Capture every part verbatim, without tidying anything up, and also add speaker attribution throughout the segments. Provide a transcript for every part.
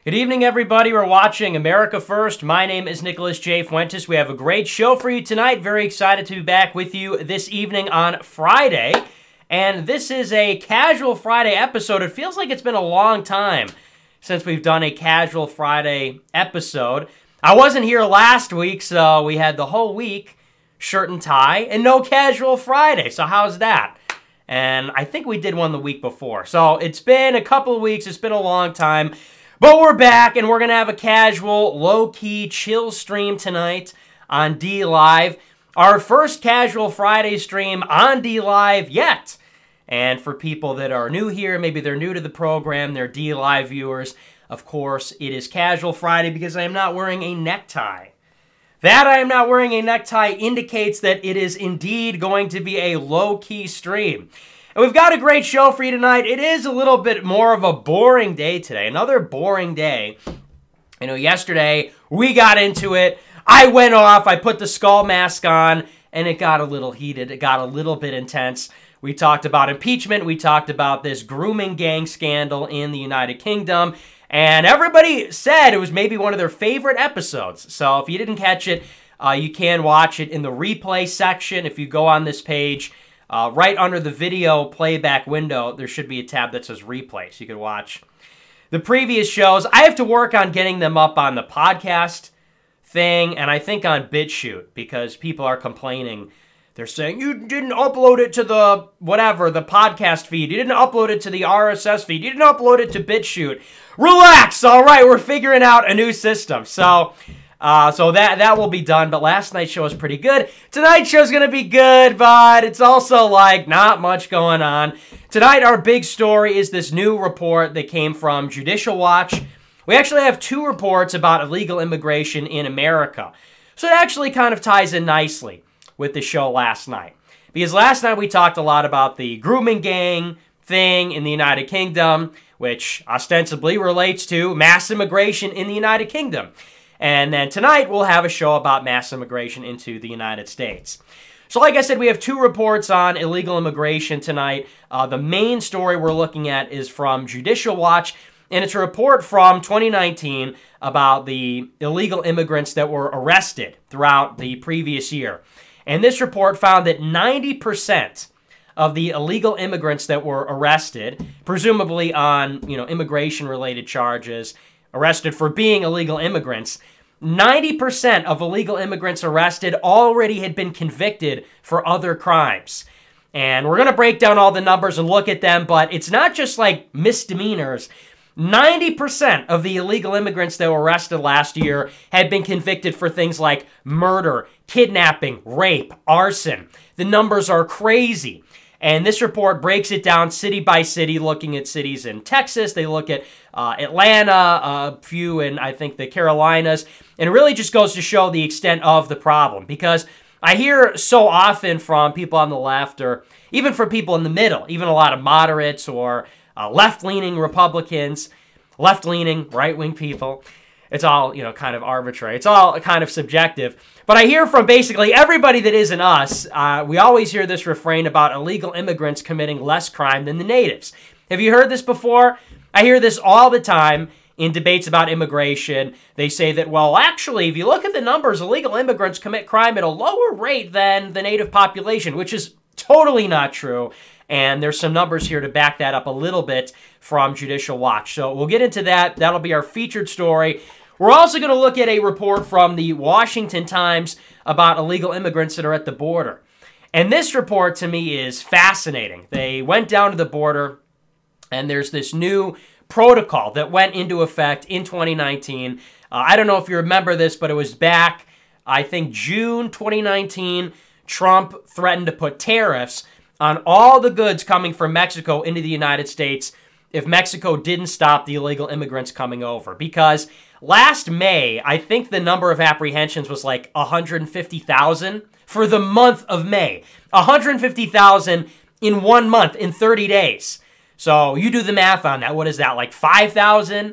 Speaker 1: Good evening, everybody. We're watching America First. My name is Nicholas J. Fuentes. We have a great show for you tonight. Very excited to be back with you this evening on Friday. And this is a Casual Friday episode. It feels like it's been a long time since we've done a Casual Friday episode. I wasn't here last week, so we had the whole week, shirt and tie, and no Casual Friday. So how's that? And I think we did one the week before. So it's been a couple of weeks. It's been a long time. But we're back, and we're going to have a casual, low-key, chill stream tonight on D Live. Our first Casual Friday stream on D Live yet. And for people that are new here, maybe they're new to the program, they're D Live viewers, of course, it is Casual Friday because I am not wearing a necktie. That I am not wearing a necktie indicates that it is indeed going to be a low-key stream. And we've got a great show for you tonight. It is a little bit more of a boring day today. Another boring day. You know, yesterday, we got into it. I went off. I put the skull mask on, and it got a little heated. It got a little bit intense. We talked about impeachment. We talked about this grooming gang scandal in the United Kingdom. And everybody said it was maybe one of their favorite episodes. So if you didn't catch it, uh, you can watch it in the replay section. If you go on this page, Uh, right under the video playback window, there should be a tab that says replay, so you can watch the previous shows. I have to work on getting them up on the podcast thing, and I think on BitChute, because people are complaining. They're saying, you didn't upload it to the, whatever, the podcast feed. You didn't upload it to the R S S feed. You didn't upload it to BitChute. Relax, all right, we're figuring out a new system. So... Uh, so that that will be done, but last night's show was pretty good. Tonight's show's gonna be good, but it's also, like, not much going on. Tonight, our big story is this new report that came from Judicial Watch. We actually have two reports about illegal immigration in America. So it actually kind of ties in nicely with the show last night. Because last night we talked a lot about the grooming gang thing in the United Kingdom, which ostensibly relates to mass immigration in the United Kingdom. And then tonight, we'll have a show about mass immigration into the United States. So like I said, we have two reports on illegal immigration tonight. Uh, the main story we're looking at is from Judicial Watch, and it's a report from twenty nineteen about the illegal immigrants that were arrested throughout the previous year. And this report found that ninety percent of the illegal immigrants that were arrested, presumably on, you know, immigration-related charges, arrested for being illegal immigrants, ninety percent of illegal immigrants arrested already had been convicted for other crimes. And we're going to break down all the numbers and look at them, but it's not just like misdemeanors. ninety percent of the illegal immigrants that were arrested last year had been convicted for things like murder, kidnapping, rape, arson. The numbers are crazy. And this report breaks it down city by city, looking at cities in Texas. They look at uh, Atlanta, a few in, I think, the Carolinas. And it really just goes to show the extent of the problem. Because I hear so often from people on the left, or even from people in the middle, even a lot of moderates or uh, left-leaning Republicans, left-leaning, right-wing people. It's all, you know, kind of arbitrary. It's all kind of subjective. But I hear from basically everybody that isn't us, uh, we always hear this refrain about illegal immigrants committing less crime than the natives. Have you heard this before? I hear this all the time in debates about immigration. They say that, well, actually, if you look at the numbers, illegal immigrants commit crime at a lower rate than the native population, which is totally not true. And there's some numbers here to back that up a little bit from Judicial Watch. So we'll get into that. That'll be our featured story. We're also going to look at a report from the Washington Times about illegal immigrants that are at the border. And this report, to me, is fascinating. They went down to the border, and there's this new protocol that went into effect in twenty nineteen. Uh, I don't know if you remember this, but it was back, I think, June twenty nineteen. Trump threatened to put tariffs on all the goods coming from Mexico into the United States if Mexico didn't stop the illegal immigrants coming over. Because last May, I think the number of apprehensions was like one hundred fifty thousand for the month of May. one hundred fifty thousand in one month, in thirty days. So you do the math on that. What is that, like five thousand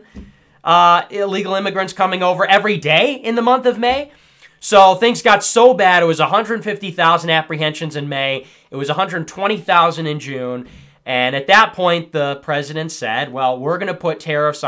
Speaker 1: uh, illegal immigrants coming over every day in the month of May? So things got so bad, it was one hundred fifty thousand apprehensions in May. It was one hundred twenty thousand in June. And at that point, the president said, well, we're going to put tariffs on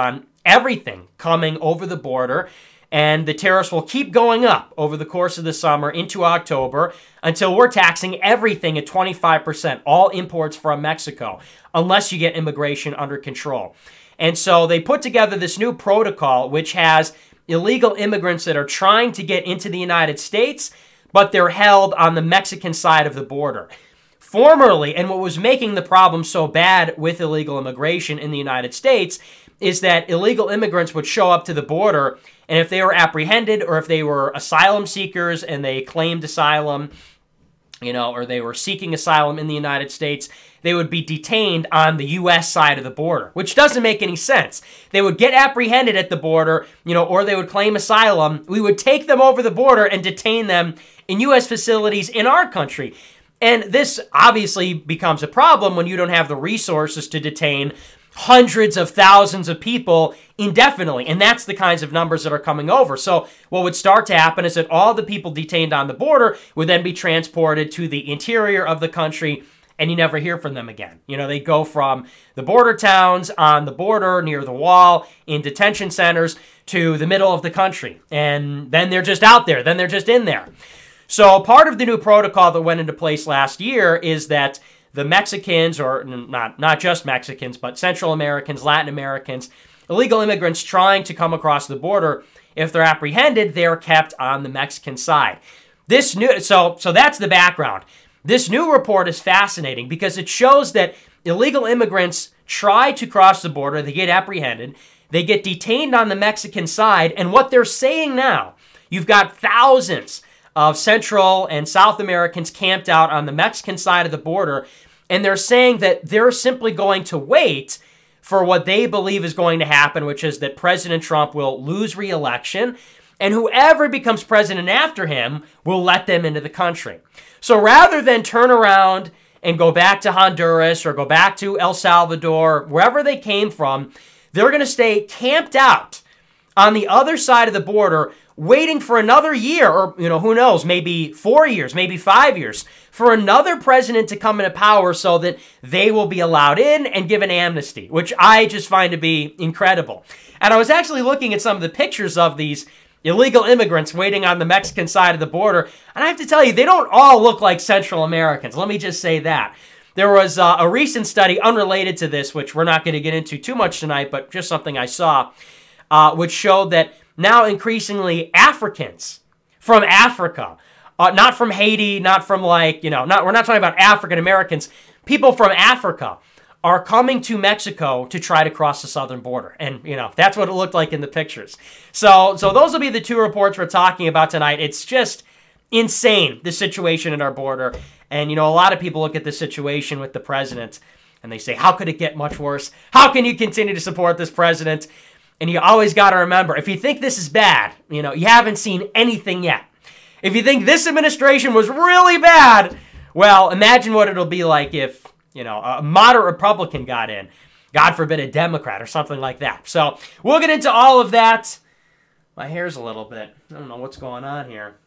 Speaker 1: everything coming over the border. And the tariffs will keep going up over the course of the summer into October until we're taxing everything at twenty-five percent, all imports from Mexico, unless you get immigration under control. And so they put together this new protocol, which has illegal immigrants that are trying to get into the United States, but they're held on the Mexican side of the border. Formerly, and what was making the problem so bad with illegal immigration in the United States is that illegal immigrants would show up to the border, and if they were apprehended or if they were asylum seekers and they claimed asylum, you know, or they were seeking asylum in the United States, they would be detained on the U S side of the border, which doesn't make any sense. They would get apprehended at the border, you know, or they would claim asylum. We would take them over the border and detain them in U S facilities in our country. And this obviously becomes a problem when you don't have the resources to detain hundreds of thousands of people indefinitely. And that's the kinds of numbers that are coming over. So what would start to happen is that all the people detained on the border would then be transported to the interior of the country, and you never hear from them again. You know, they go from the border towns on the border near the wall in detention centers to the middle of the country. And then they're just out there. Then they're just in there. So part of the new protocol that went into place last year is that the Mexicans, or not, not just Mexicans, but Central Americans, Latin Americans, illegal immigrants trying to come across the border, if they're apprehended, they're kept on the Mexican side. This new, so, so that's the background. This new report is fascinating because it shows that illegal immigrants try to cross the border, they get apprehended, they get detained on the Mexican side, and what they're saying now, you've got thousands of Central and South Americans camped out on the Mexican side of the border, and they're saying that they're simply going to wait for what they believe is going to happen, which is that President Trump will lose re-election, and whoever becomes president after him will let them into the country. So rather than turn around and go back to Honduras or go back to El Salvador, wherever they came from, they're going to stay camped out on the other side of the border, waiting for another year, or, you know, who knows, maybe four years, maybe five years, for another president to come into power so that they will be allowed in and given amnesty, which I just find to be incredible. And I was actually looking at some of the pictures of these illegal immigrants waiting on the Mexican side of the border, and I have to tell you, they don't all look like Central Americans. Let me just say that. There was uh, a recent study unrelated to this, which we're not going to get into too much tonight, but just something I saw, uh, which showed that now increasingly Africans from Africa, uh, not from Haiti, not from like, you know, not we're not talking about African Americans, people from Africa are coming to Mexico to try to cross the southern border. And, you know, that's what it looked like in the pictures. So, so those will be the two reports we're talking about tonight. It's just insane, the situation at our border. And, you know, a lot of people look at the situation with the president and they say, how could it get much worse? How can you continue to support this president? And you always got to remember, if you think this is bad, you know, you haven't seen anything yet. If you think this administration was really bad, well, imagine what it'll be like if, you know, a moderate Republican got in. God forbid a Democrat or something like that. So we'll get into all of that. My hair's a little bit, I don't know what's going on here.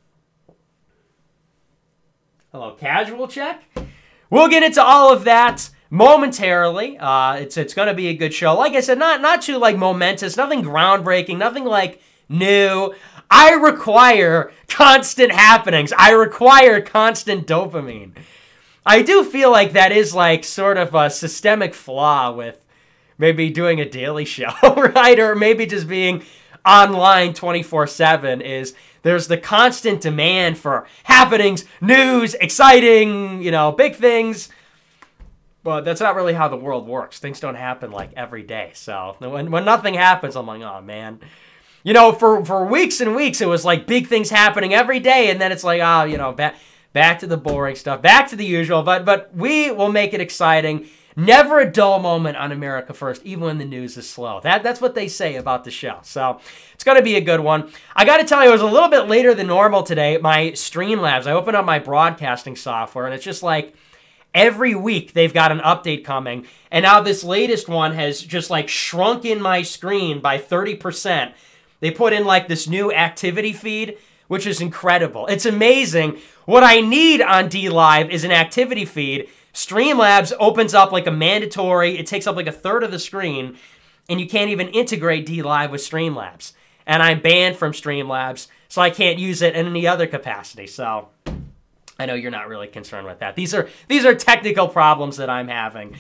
Speaker 1: Hello, casual check. We'll get into all of that momentarily. Uh, it's it's going to be a good show. Like I said, not not too like momentous, nothing groundbreaking, nothing like new. I require constant happenings. I require constant dopamine. I do feel like that is like sort of a systemic flaw with maybe doing a daily show, right? Or maybe just being online twenty-four seven is there's the constant demand for happenings, news, exciting, you know, big things. But that's not really how the world works. Things don't happen like every day. So when when nothing happens, I'm like, oh man. You know, for, for weeks and weeks, it was like big things happening every day. And then it's like, oh, you know, back, back to the boring stuff, back to the usual. But but we will make it exciting. Never a dull moment on America First, even when the news is slow. That That's what they say about the show. So it's going to be a good one. I got to tell you, it was a little bit later than normal today. My Streamlabs, I opened up my broadcasting software, and it's just like, every week they've got an update coming, and now this latest one has just like shrunk in my screen by thirty percent. They put in like this new activity feed, which is incredible. It's amazing. What I need on D Live is an activity feed. Streamlabs opens up like a mandatory, it takes up like a third of the screen, and you can't even integrate DLive with Streamlabs. And I'm banned from Streamlabs, so I can't use it in any other capacity. So I know you're not really concerned with that. These are these are technical problems that I'm having.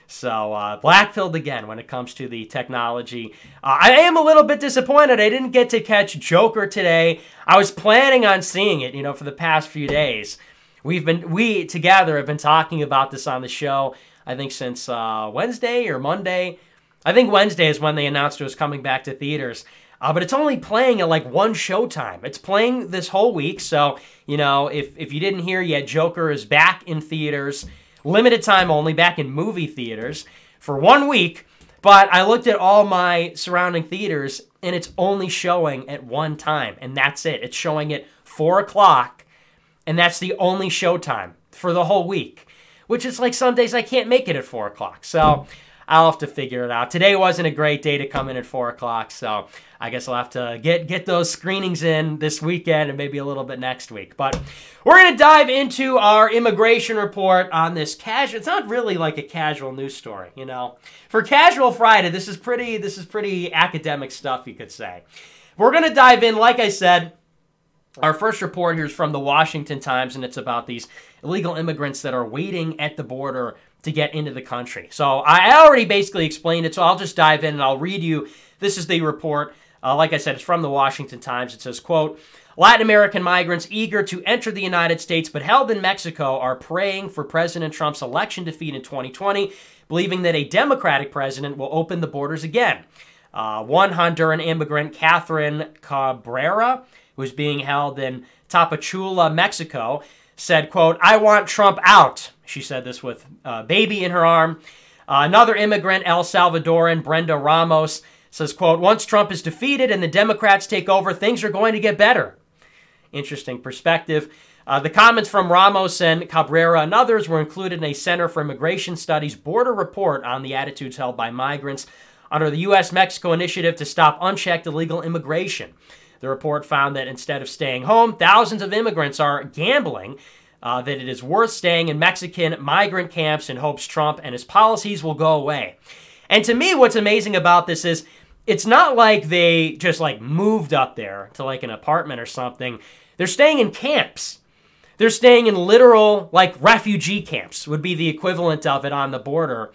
Speaker 1: So uh, black-pilled again when it comes to the technology. Uh, I am a little bit disappointed. I didn't get to catch Joker today. I was planning on seeing it, you know, for the past few days. We've been we together have been talking about this on the show, I think since uh, Wednesday or Monday. I think Wednesday is when they announced it was coming back to theaters. Uh, but it's only playing at like one showtime. It's playing this whole week. So, you know, if, if you didn't hear yet, Joker is back in theaters. Limited time only, back in movie theaters for one week. But I looked at all my surrounding theaters, and it's only showing at one time. And that's it. It's showing at four o'clock, and that's the only showtime for the whole week. Which is like some days I can't make it at four o'clock. So I'll have to figure it out. Today wasn't a great day to come in at four o'clock, so I guess I'll have to get, get those screenings in this weekend and maybe a little bit next week. But we're going to dive into our immigration report on this casual. It's not really like a casual news story, you know. For Casual Friday, this is pretty, this is pretty academic stuff, you could say. We're going to dive in, like I said. Our first report here is from the Washington Times, and it's about these illegal immigrants that are waiting at the border to get into the country. So I already basically explained it, so I'll just dive in and I'll read you. This is the report. Uh, like I said, it's from the Washington Times. It says, quote, Latin American migrants eager to enter the United States but held in Mexico are praying for President Trump's election defeat in twenty twenty, believing that a Democratic president will open the borders again. Uh, one Honduran immigrant, Catherine Cabrera, who's being held in Tapachula, Mexico, said, quote, I want Trump out. She said this with a baby in her arm. Uh, another immigrant, El Salvadoran, Brenda Ramos, says, quote, once Trump is defeated and the Democrats take over, things are going to get better. Interesting perspective. Uh, the comments from Ramos and Cabrera and others were included in a Center for Immigration Studies border report on the attitudes held by migrants under the U S Mexico initiative to stop unchecked illegal immigration. The report found that instead of staying home, thousands of immigrants are gambling uh, that it is worth staying in Mexican migrant camps in hopes Trump and his policies will go away. And to me, what's amazing about this is it's not like they just like moved up there to like an apartment or something. They're staying in camps. They're staying in literal like refugee camps would be the equivalent of it on the border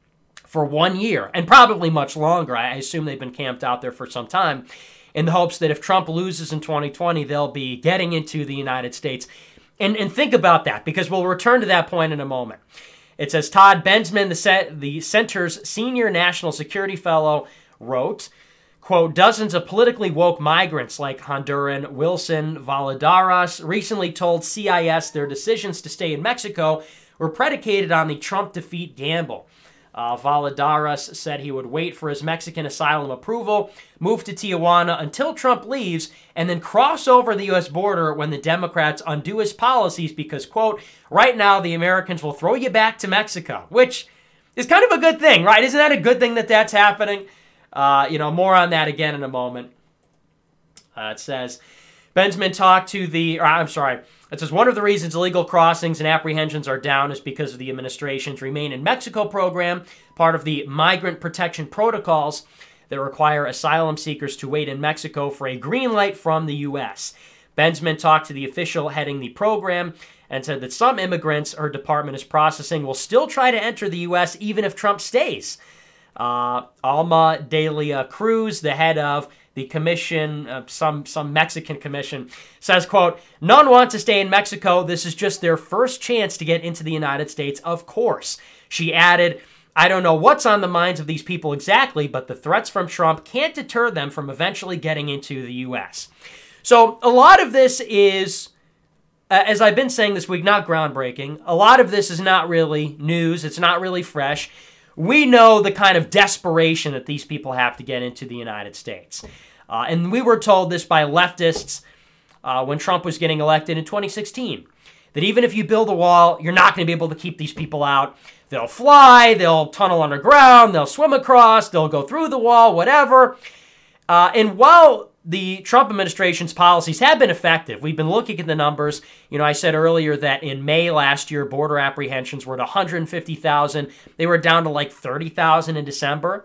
Speaker 1: for one year and probably much longer. I assume they've been camped out there for some time, in the hopes that if Trump loses in twenty twenty, they'll be getting into the United States. And, and think about that, because we'll return to that point in a moment. It says Todd Bensman, the, set, the center's senior national security fellow, wrote, quote, dozens of politically woke migrants like Honduran Wilson Valadares recently told C I S their decisions to stay in Mexico were predicated on the Trump defeat gamble. Uh, Valadares said he would wait for his Mexican asylum approval, move to Tijuana until Trump leaves, and then cross over the U S border when the Democrats undo his policies because, quote, right now the Americans will throw you back to Mexico, which is kind of a good thing, right? Isn't that a good thing that that's happening? Uh, you know, more on that again in a moment. Uh, it says, Bensman talked to the, or I'm sorry, it says one of the reasons illegal crossings and apprehensions are down is because of the administration's Remain in Mexico program, part of the migrant protection protocols that require asylum seekers to wait in Mexico for a green light from the U S. Bensman talked to the official heading the program and said that some immigrants her department is processing will still try to enter the U S even if Trump stays. Uh, Alma Delia Cruz, the head of the commission, uh, some some Mexican commission, says, quote, none want to stay in Mexico. This is just their first chance to get into the United States, of course. She added, I don't know what's on the minds of these people exactly, but the threats from Trump can't deter them from eventually getting into the U S. So a lot of this is, uh, as I've been saying this week, not groundbreaking. A lot of this is not really news. It's not really fresh. We know the kind of desperation that these people have to get into the United States. Uh, and we were told this by leftists uh, when Trump was getting elected in twenty sixteen, that even if you build a wall, you're not going to be able to keep these people out. They'll fly, they'll tunnel underground, they'll swim across, they'll go through the wall, whatever. Uh, and while the Trump administration's policies have been effective, we've been looking at the numbers. You know, I said earlier that in May last year, border apprehensions were at one hundred fifty thousand. They were down to like thirty thousand in December.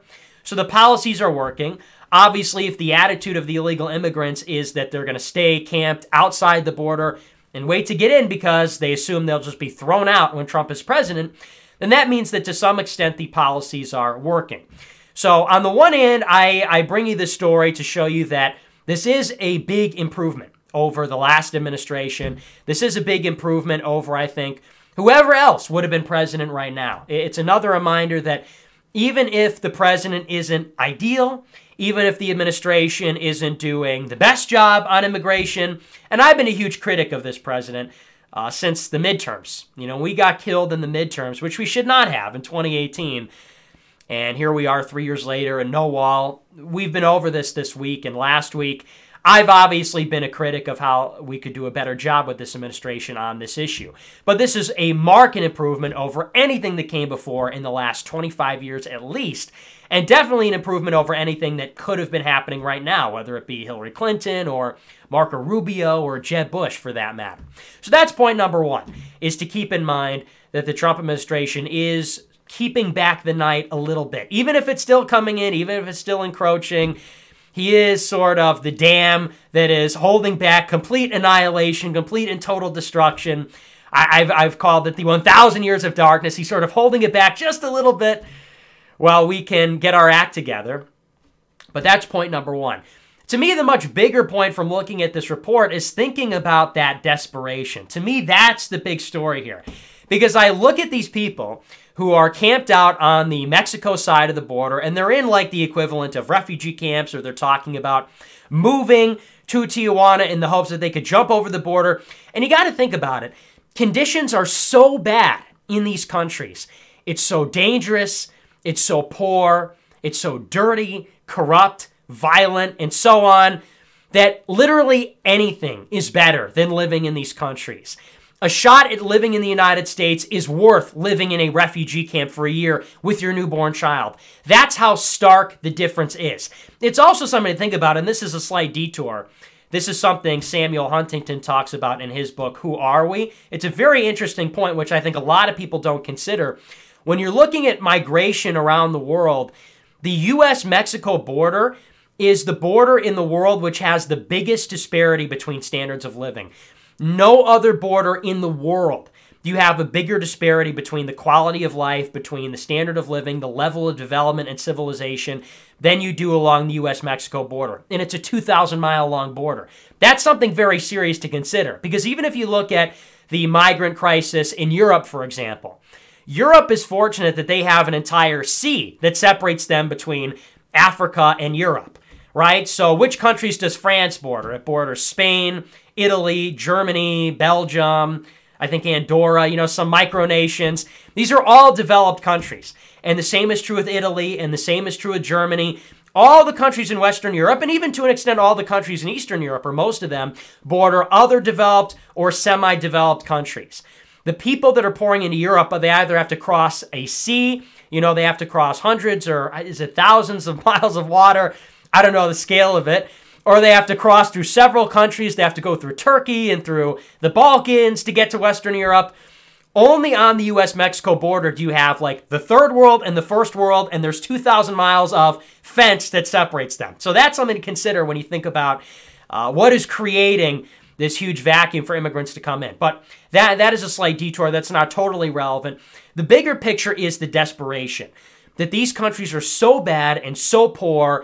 Speaker 1: So the policies are working. Obviously, if the attitude of the illegal immigrants is that they're going to stay camped outside the border and wait to get in because they assume they'll just be thrown out when Trump is president, then that means that to some extent the policies are working. So on the one hand, I, I bring you this story to show you that this is a big improvement over the last administration. This is a big improvement over, I think, whoever else would have been president right now. It's another reminder that even if the president isn't ideal, even if the administration isn't doing the best job on immigration, and I've been a huge critic of this president uh, since the midterms. You know, we got killed in the midterms, which we should not have in twenty eighteen. And here we are three years later, and no wall. We've been over this this week and last week. I've obviously been a critic of how we could do a better job with this administration on this issue. But this is a marked improvement over anything that came before in the last twenty-five years at least, and definitely an improvement over anything that could have been happening right now, whether it be Hillary Clinton or Marco Rubio or Jeb Bush for that matter. So that's point number one, is to keep in mind that the Trump administration is keeping back the night a little bit. Even if it's still coming in, even if it's still encroaching, he is sort of the dam that is holding back complete annihilation, complete and total destruction. I, I've, I've called it the one thousand years of darkness. He's sort of holding it back just a little bit while we can get our act together. But that's point number one. To me, the much bigger point from looking at this report is thinking about that desperation. To me, that's the big story here. Because I look at these people who are camped out on the Mexico side of the border, and they're in like the equivalent of refugee camps, or they're talking about moving to Tijuana in the hopes that they could jump over the border. And you got to think about it. Conditions are so bad in these countries. It's so dangerous. It's so poor. It's so dirty, corrupt, violent, and so on, that literally anything is better than living in these countries. A shot at living in the United States is worth living in a refugee camp for a year with your newborn child. That's how stark the difference is. It's also something to think about, and this is a slight detour. This is something Samuel Huntington talks about in his book, Who Are We? It's a very interesting point, which I think a lot of people don't consider. When you're looking at migration around the world, the U S Mexico border is the border in the world which has the biggest disparity between standards of living. No other border in the world do you have a bigger disparity between the quality of life, between the standard of living, the level of development and civilization than you do along the U S Mexico border. And it's a two thousand mile long border. That's something very serious to consider, because even if you look at the migrant crisis in Europe, for example, Europe is fortunate that they have an entire sea that separates them between Africa and Europe, right? So which countries does France border? It borders Spain, Italy, Germany, Belgium, I think Andorra, you know, some micronations. These are all developed countries. And the same is true with Italy, and the same is true with Germany. All the countries in Western Europe, and even to an extent all the countries in Eastern Europe, or most of them, border other developed or semi-developed countries. The people that are pouring into Europe, they either have to cross a sea, you know, they have to cross hundreds or is it thousands of miles of water, I don't know the scale of it, or they have to cross through several countries. They have to go through Turkey and through the Balkans to get to Western Europe. Only on the U S Mexico border do you have like the third world and the first world, and there's two thousand miles of fence that separates them. So that's something to consider when you think about uh, what is creating this huge vacuum for immigrants to come in. But that that is a slight detour. That's not totally relevant. The bigger picture is the desperation, that these countries are so bad and so poor,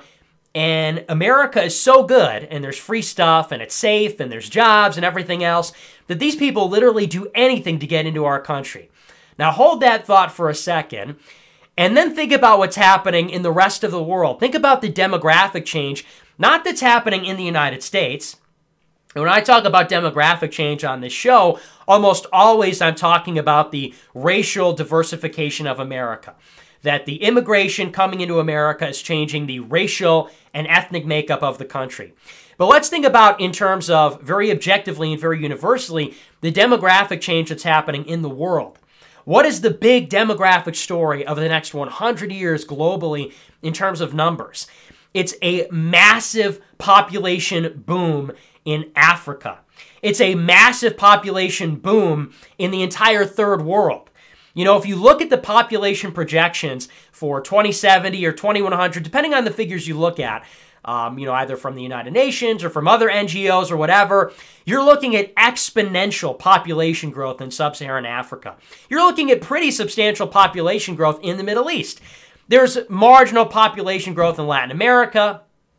Speaker 1: and America is so good, and there's free stuff, and it's safe, and there's jobs and everything else, that these people literally do anything to get into our country. Now hold that thought for a second, and then think about what's happening in the rest of the world. Think about the demographic change, not that's happening in the United States. And when I talk about demographic change on this show, almost always I'm talking about the racial diversification of America. That the immigration coming into America is changing the racial and ethnic makeup of the country. But let's think about, in terms of very objectively and very universally, the demographic change that's happening in the world. What is the big demographic story of the next one hundred years globally in terms of numbers? It's a massive population boom in Africa. It's a massive population boom in the entire third world. You know, if you look at the population projections for twenty seventy or twenty-one hundred, depending on the figures you look at, um, you know, either from the United Nations or from other N G Os or whatever, you're looking at exponential population growth in sub-Saharan Africa. You're looking at pretty substantial population growth in the Middle East. There's marginal population growth in Latin America.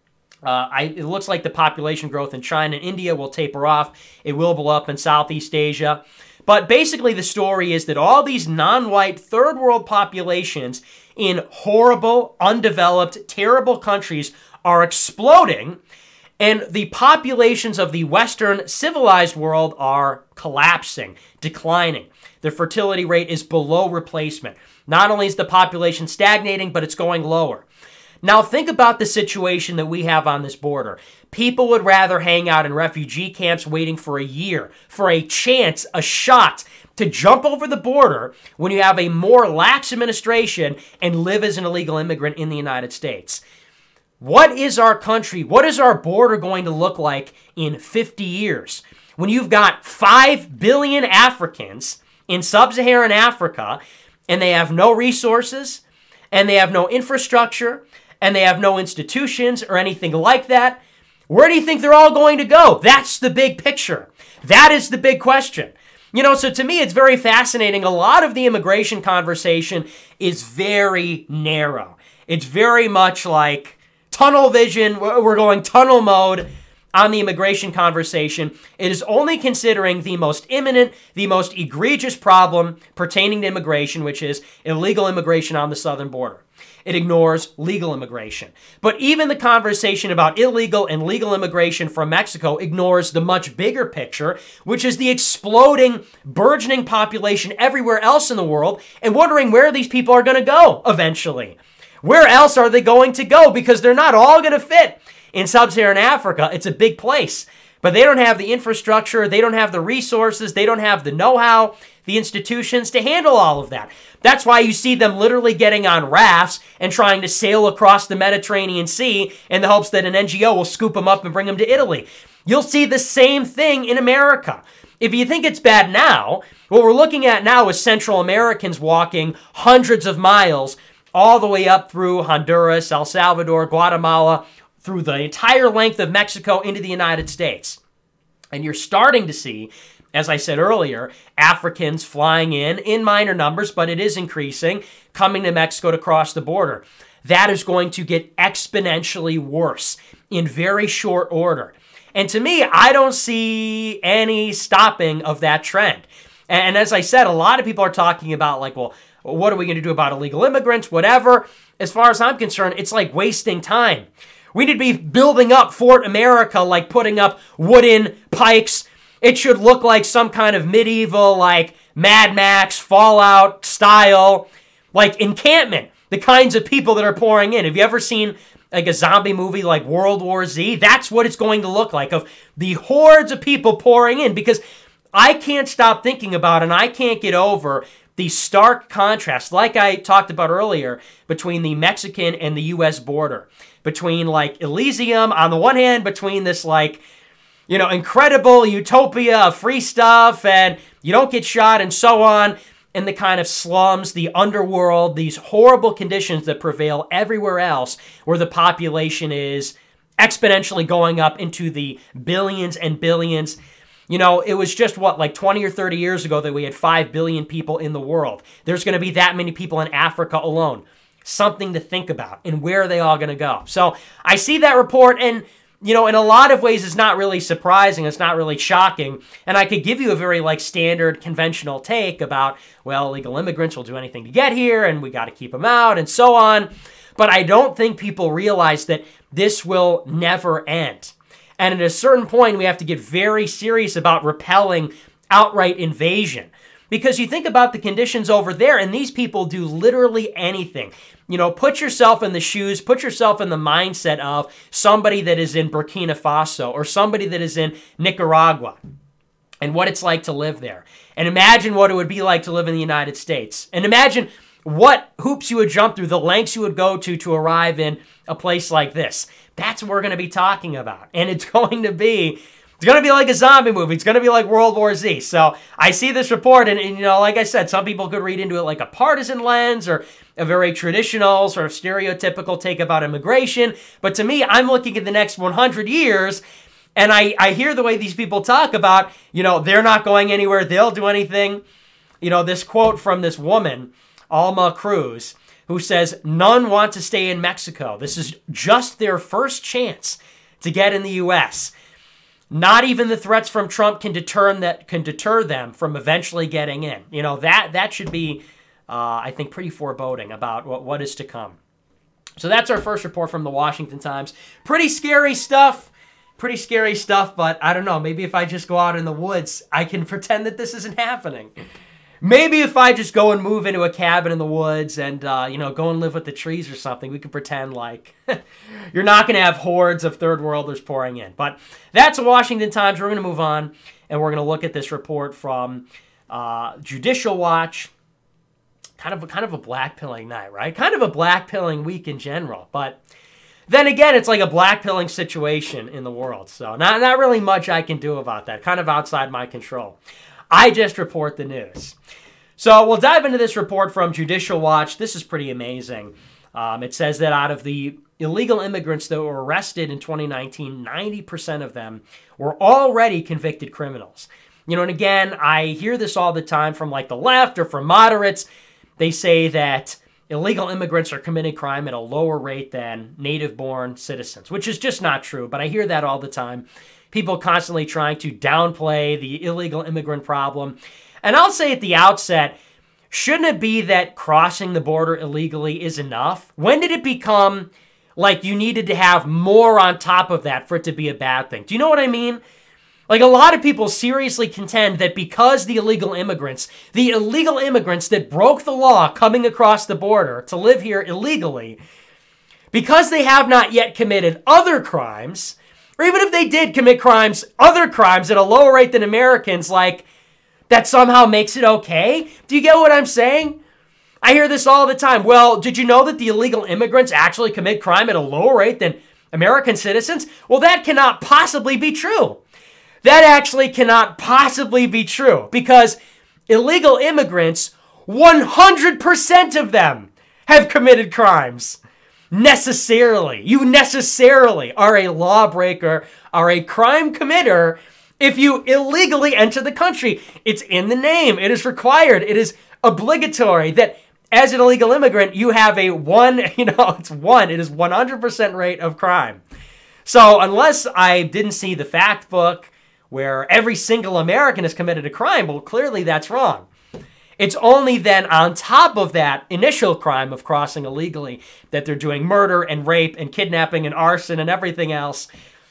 Speaker 1: Uh, I, it looks like the population growth in China and India will taper off. It will blow up in Southeast Asia. But basically the story is that all these non-white third world populations in horrible, undeveloped, terrible countries are exploding, and the populations of the Western civilized world are collapsing, declining. The fertility rate is below replacement. Not only is the population stagnating, but it's going lower. Now think about the situation that we have on this border. People would rather hang out in refugee camps waiting for a year, for a chance, a shot to jump over the border when you have a more lax administration and live as an illegal immigrant in the United States. What is our country, what is our border going to look like in fifty years? When you've got five billion Africans in sub-Saharan Africa and they have no resources and they have no infrastructure and they have no institutions or anything like that, where do you think they're all going to go? That's the big picture. That is the big question. You know, so to me, it's very fascinating. A lot of the immigration conversation is very narrow. It's very much like tunnel vision. We're going tunnel mode on the immigration conversation. It is only considering the most imminent, the most egregious problem pertaining to immigration, which is illegal immigration on the southern border. It ignores legal immigration. But even the conversation about illegal and legal immigration from Mexico ignores the much bigger picture, which is the exploding, burgeoning population everywhere else in the world, and wondering where these people are going to go eventually. Where else are they going to go? Because they're not all going to fit in sub-Saharan Africa. It's a big place. But they don't have the infrastructure, they don't have the resources, they don't have the know-how, the institutions to handle all of that. That's why you see them literally getting on rafts and trying to sail across the Mediterranean Sea in the hopes that an N G O will scoop them up and bring them to Italy. You'll see the same thing in America. If you think it's bad now, what we're looking at now is Central Americans walking hundreds of miles all the way up through Honduras, El Salvador, Guatemala, through the entire length of Mexico into the United States. And you're starting to see, as I said earlier, Africans flying in, in minor numbers, but it is increasing, coming to Mexico to cross the border. That is going to get exponentially worse in very short order. And to me, I don't see any stopping of that trend. And as I said, a lot of people are talking about like, well, what are we going to do about illegal immigrants, whatever. As far as I'm concerned, it's like wasting time. We need to be building up Fort America, like putting up wooden pikes. It should look like some kind of medieval, like Mad Max, Fallout style, like encampment. The kinds of people that are pouring in. Have you ever seen like a zombie movie like World War Z? That's what it's going to look like, of the hordes of people pouring in, because I can't stop thinking about and I can't get over the stark contrast, like I talked about earlier, between the Mexican and the U S border. Between like Elysium on the one hand, between this like, you know, incredible utopia of free stuff and you don't get shot and so on, and the kind of slums, the underworld, these horrible conditions that prevail everywhere else where the population is exponentially going up into the billions and billions. You know, it was just, what, like twenty or thirty years ago that we had five billion people in the world. There's going to be that many people in Africa alone. Something to think about. And where are they all going to go? So I see that report, and, you know, in a lot of ways it's not really surprising. It's not really shocking. And I could give you a very, like, standard conventional take about, well, illegal immigrants will do anything to get here, and we got to keep them out, and so on. But I don't think people realize that this will never end. And at a certain point, we have to get very serious about repelling outright invasion. Because you think about the conditions over there, and these people do literally anything. You know, put yourself in the shoes, put yourself in the mindset of somebody that is in Burkina Faso or somebody that is in Nicaragua and what it's like to live there. And imagine what it would be like to live in the United States. And imagine what hoops you would jump through, the lengths you would go to to arrive in a place like this. That's what we're going to be talking about. And it's going to be It's going to be like a zombie movie. It's going to be like World War Z. So I see this report, and, and, you know, like I said, some people could read into it like a partisan lens or a very traditional, sort of stereotypical take about immigration. But to me, I'm looking at the next one hundred years, and I, I hear the way these people talk about, you know, they're not going anywhere, they'll do anything. You know, this quote from this woman, Alma Cruz, who says, none want to stay in Mexico. This is just their first chance to get in the U S. Not even the threats from Trump can deter that can deter them from eventually getting in. You know, that that should be, uh, I think, pretty foreboding about what, what is to come. So that's our first report from the Washington Times. Pretty scary stuff. Pretty scary stuff, but I don't know. Maybe if I just go out in the woods, I can pretend that this isn't happening. Maybe if I just go and move into a cabin in the woods and, uh, you know, go and live with the trees or something, we can pretend like you're not going to have hordes of third worlders pouring in. But that's the Washington Times. We're going to move on, and we're going to look at this report from uh, Judicial Watch. Kind of, a, kind of a blackpilling night, right? Kind of a blackpilling week in general. But then again, it's like a blackpilling situation in the world. So not, not really much I can do about that. Kind of outside my control. I just report the news. So we'll dive into this report from Judicial Watch. This is pretty amazing. Um, it says that out of the illegal immigrants that were arrested in twenty nineteen, ninety percent of them were already convicted criminals. You know, and again, I hear this all the time from like the left or from moderates. They say that illegal immigrants are committing crime at a lower rate than native-born citizens, which is just not true, but I hear that all the time. People constantly trying to downplay the illegal immigrant problem. And I'll say at the outset, shouldn't it be that crossing the border illegally is enough? When did it become like you needed to have more on top of that for it to be a bad thing? Do you know what I mean? Like a lot of people seriously contend that because the illegal immigrants, the illegal immigrants that broke the law coming across the border to live here illegally, because they have not yet committed other crimes, or even if they did commit crimes, other crimes at a lower rate than Americans, like, that somehow makes it okay? Do you get what I'm saying? I hear this all the time. Well, did you know that the illegal immigrants actually commit crime at a lower rate than American citizens? Well, that cannot possibly be true. That actually cannot possibly be true because illegal immigrants, one hundred percent of them have committed crimes. Necessarily. You necessarily are a lawbreaker, are a crime committer if you illegally enter the country. It's in the name. It is required. It is obligatory that as an illegal immigrant, you have a one, you know, it's one, it is one hundred percent rate of crime. So unless I didn't see the fact book where every single American has committed a crime, well, clearly that's wrong. It's only then on top of that initial crime of crossing illegally that they're doing murder and rape and kidnapping and arson and everything else.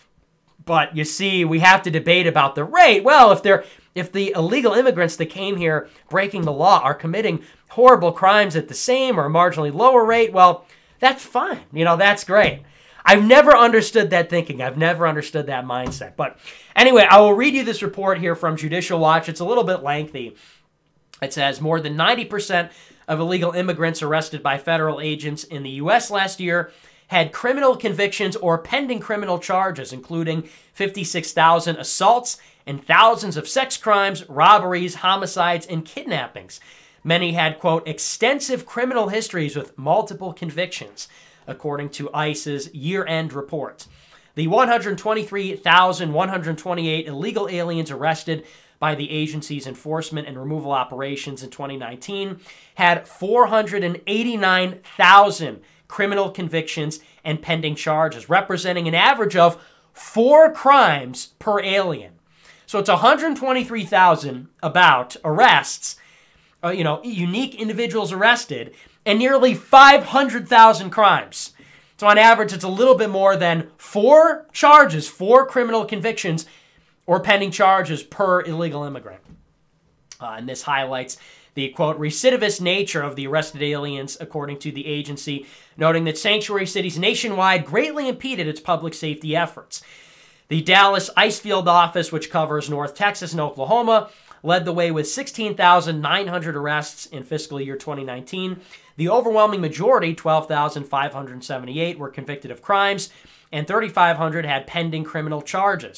Speaker 1: But you see, we have to debate about the rate. Well, if they're if the illegal immigrants that came here breaking the law are committing horrible crimes at the same or marginally lower rate, well, that's fine. You know, that's great. I've never understood that thinking. I've never understood that mindset. But anyway, I will read you this report here from Judicial Watch. It's a little bit lengthy. It says more than ninety percent of illegal immigrants arrested by federal agents in the U S last year had criminal convictions or pending criminal charges, including fifty-six thousand assaults and thousands of sex crimes, robberies, homicides, and kidnappings. Many had, quote, extensive criminal histories with multiple convictions, according to ICE's year-end report. The one hundred twenty-three thousand one hundred twenty-eight illegal aliens arrested by the agency's enforcement and removal operations in twenty nineteen had four hundred eighty-nine thousand criminal convictions and pending charges, representing an average of four crimes per alien. So it's one hundred twenty-three thousand about arrests, uh, you know, unique individuals arrested, and nearly five hundred thousand crimes. So on average, it's a little bit more than four charges, four criminal convictions or pending charges per illegal immigrant. Uh, and this highlights the, quote, recidivist nature of the arrested aliens, according to the agency, noting that sanctuary cities nationwide greatly impeded its public safety efforts. The Dallas Icefield office, which covers North Texas and Oklahoma, led the way with sixteen thousand nine hundred arrests in fiscal year twenty nineteen. The overwhelming majority, twelve thousand five hundred seventy-eight, were convicted of crimes, and three thousand five hundred had pending criminal charges.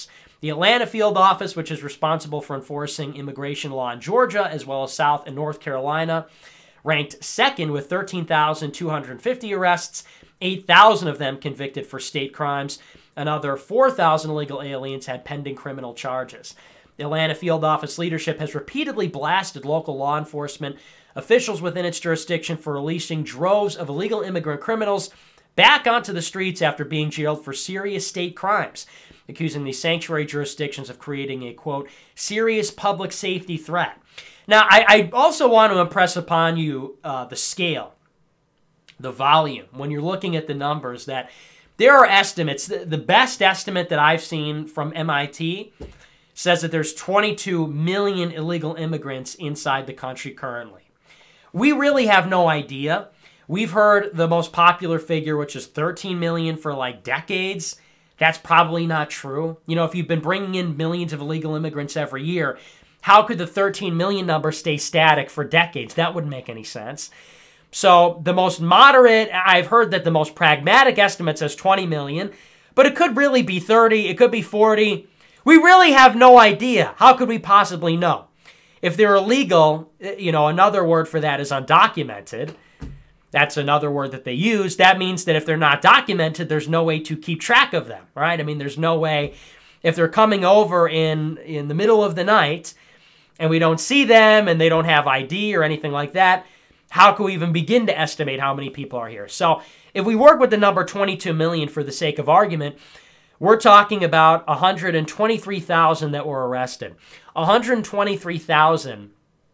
Speaker 1: The Atlanta field office, which is responsible for enforcing immigration law in Georgia, as well as South and North Carolina, ranked second with thirteen thousand two hundred fifty arrests, eight thousand of them convicted for state crimes. Another four thousand illegal aliens had pending criminal charges. The Atlanta field office leadership has repeatedly blasted local law enforcement officials within its jurisdiction for releasing droves of illegal immigrant criminals back onto the streets after being jailed for serious state crimes, accusing these sanctuary jurisdictions of creating a, quote, serious public safety threat. Now, I, I also want to impress upon you uh, the scale, the volume, when you're looking at the numbers, that there are estimates. The, the best estimate that I've seen from M I T says that there's twenty-two million illegal immigrants inside the country currently. We really have no idea. We've heard the most popular figure, which is thirteen million for like decades. That's probably not true. You know, if you've been bringing in millions of illegal immigrants every year, how could the thirteen million number stay static for decades? That wouldn't make any sense. So the most moderate, I've heard that the most pragmatic estimate says twenty million, but it could really be thirty, it could be forty. We really have no idea. How could we possibly know? If they're illegal, you know, another word for that is undocumented. That's another word that they use. That means that if they're not documented, there's no way to keep track of them, right? I mean, there's no way, if they're coming over in, in the middle of the night and we don't see them and they don't have I D or anything like that, how can we even begin to estimate how many people are here? So if we work with the number twenty-two million for the sake of argument, we're talking about one hundred twenty-three thousand that were arrested. one hundred twenty-three thousand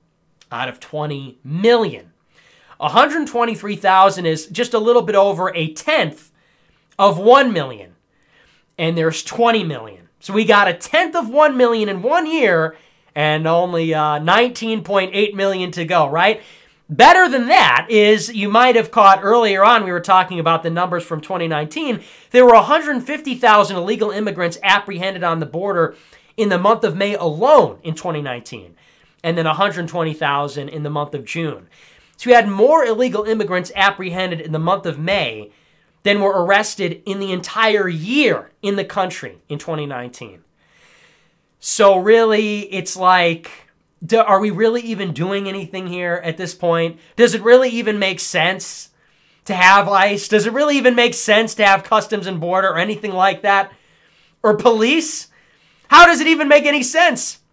Speaker 1: out of twenty million. one hundred twenty-three thousand is just a little bit over a tenth of one million. And there's twenty million. So we got a tenth of one million in one year and only uh, nineteen point eight million to go, right? Better than that is, you might have caught earlier on, we were talking about the numbers from twenty nineteen. There were one hundred fifty thousand illegal immigrants apprehended on the border in the month of May alone in twenty nineteen, and then one hundred twenty thousand in the month of June. So we had more illegal immigrants apprehended in the month of May than were arrested in the entire year in the country in twenty nineteen. So really, it's like, do, are we really even doing anything here at this point? Does it really even make sense to have ICE? Does it really even make sense to have Customs and Border or anything like that? Or police? How does it even make any sense?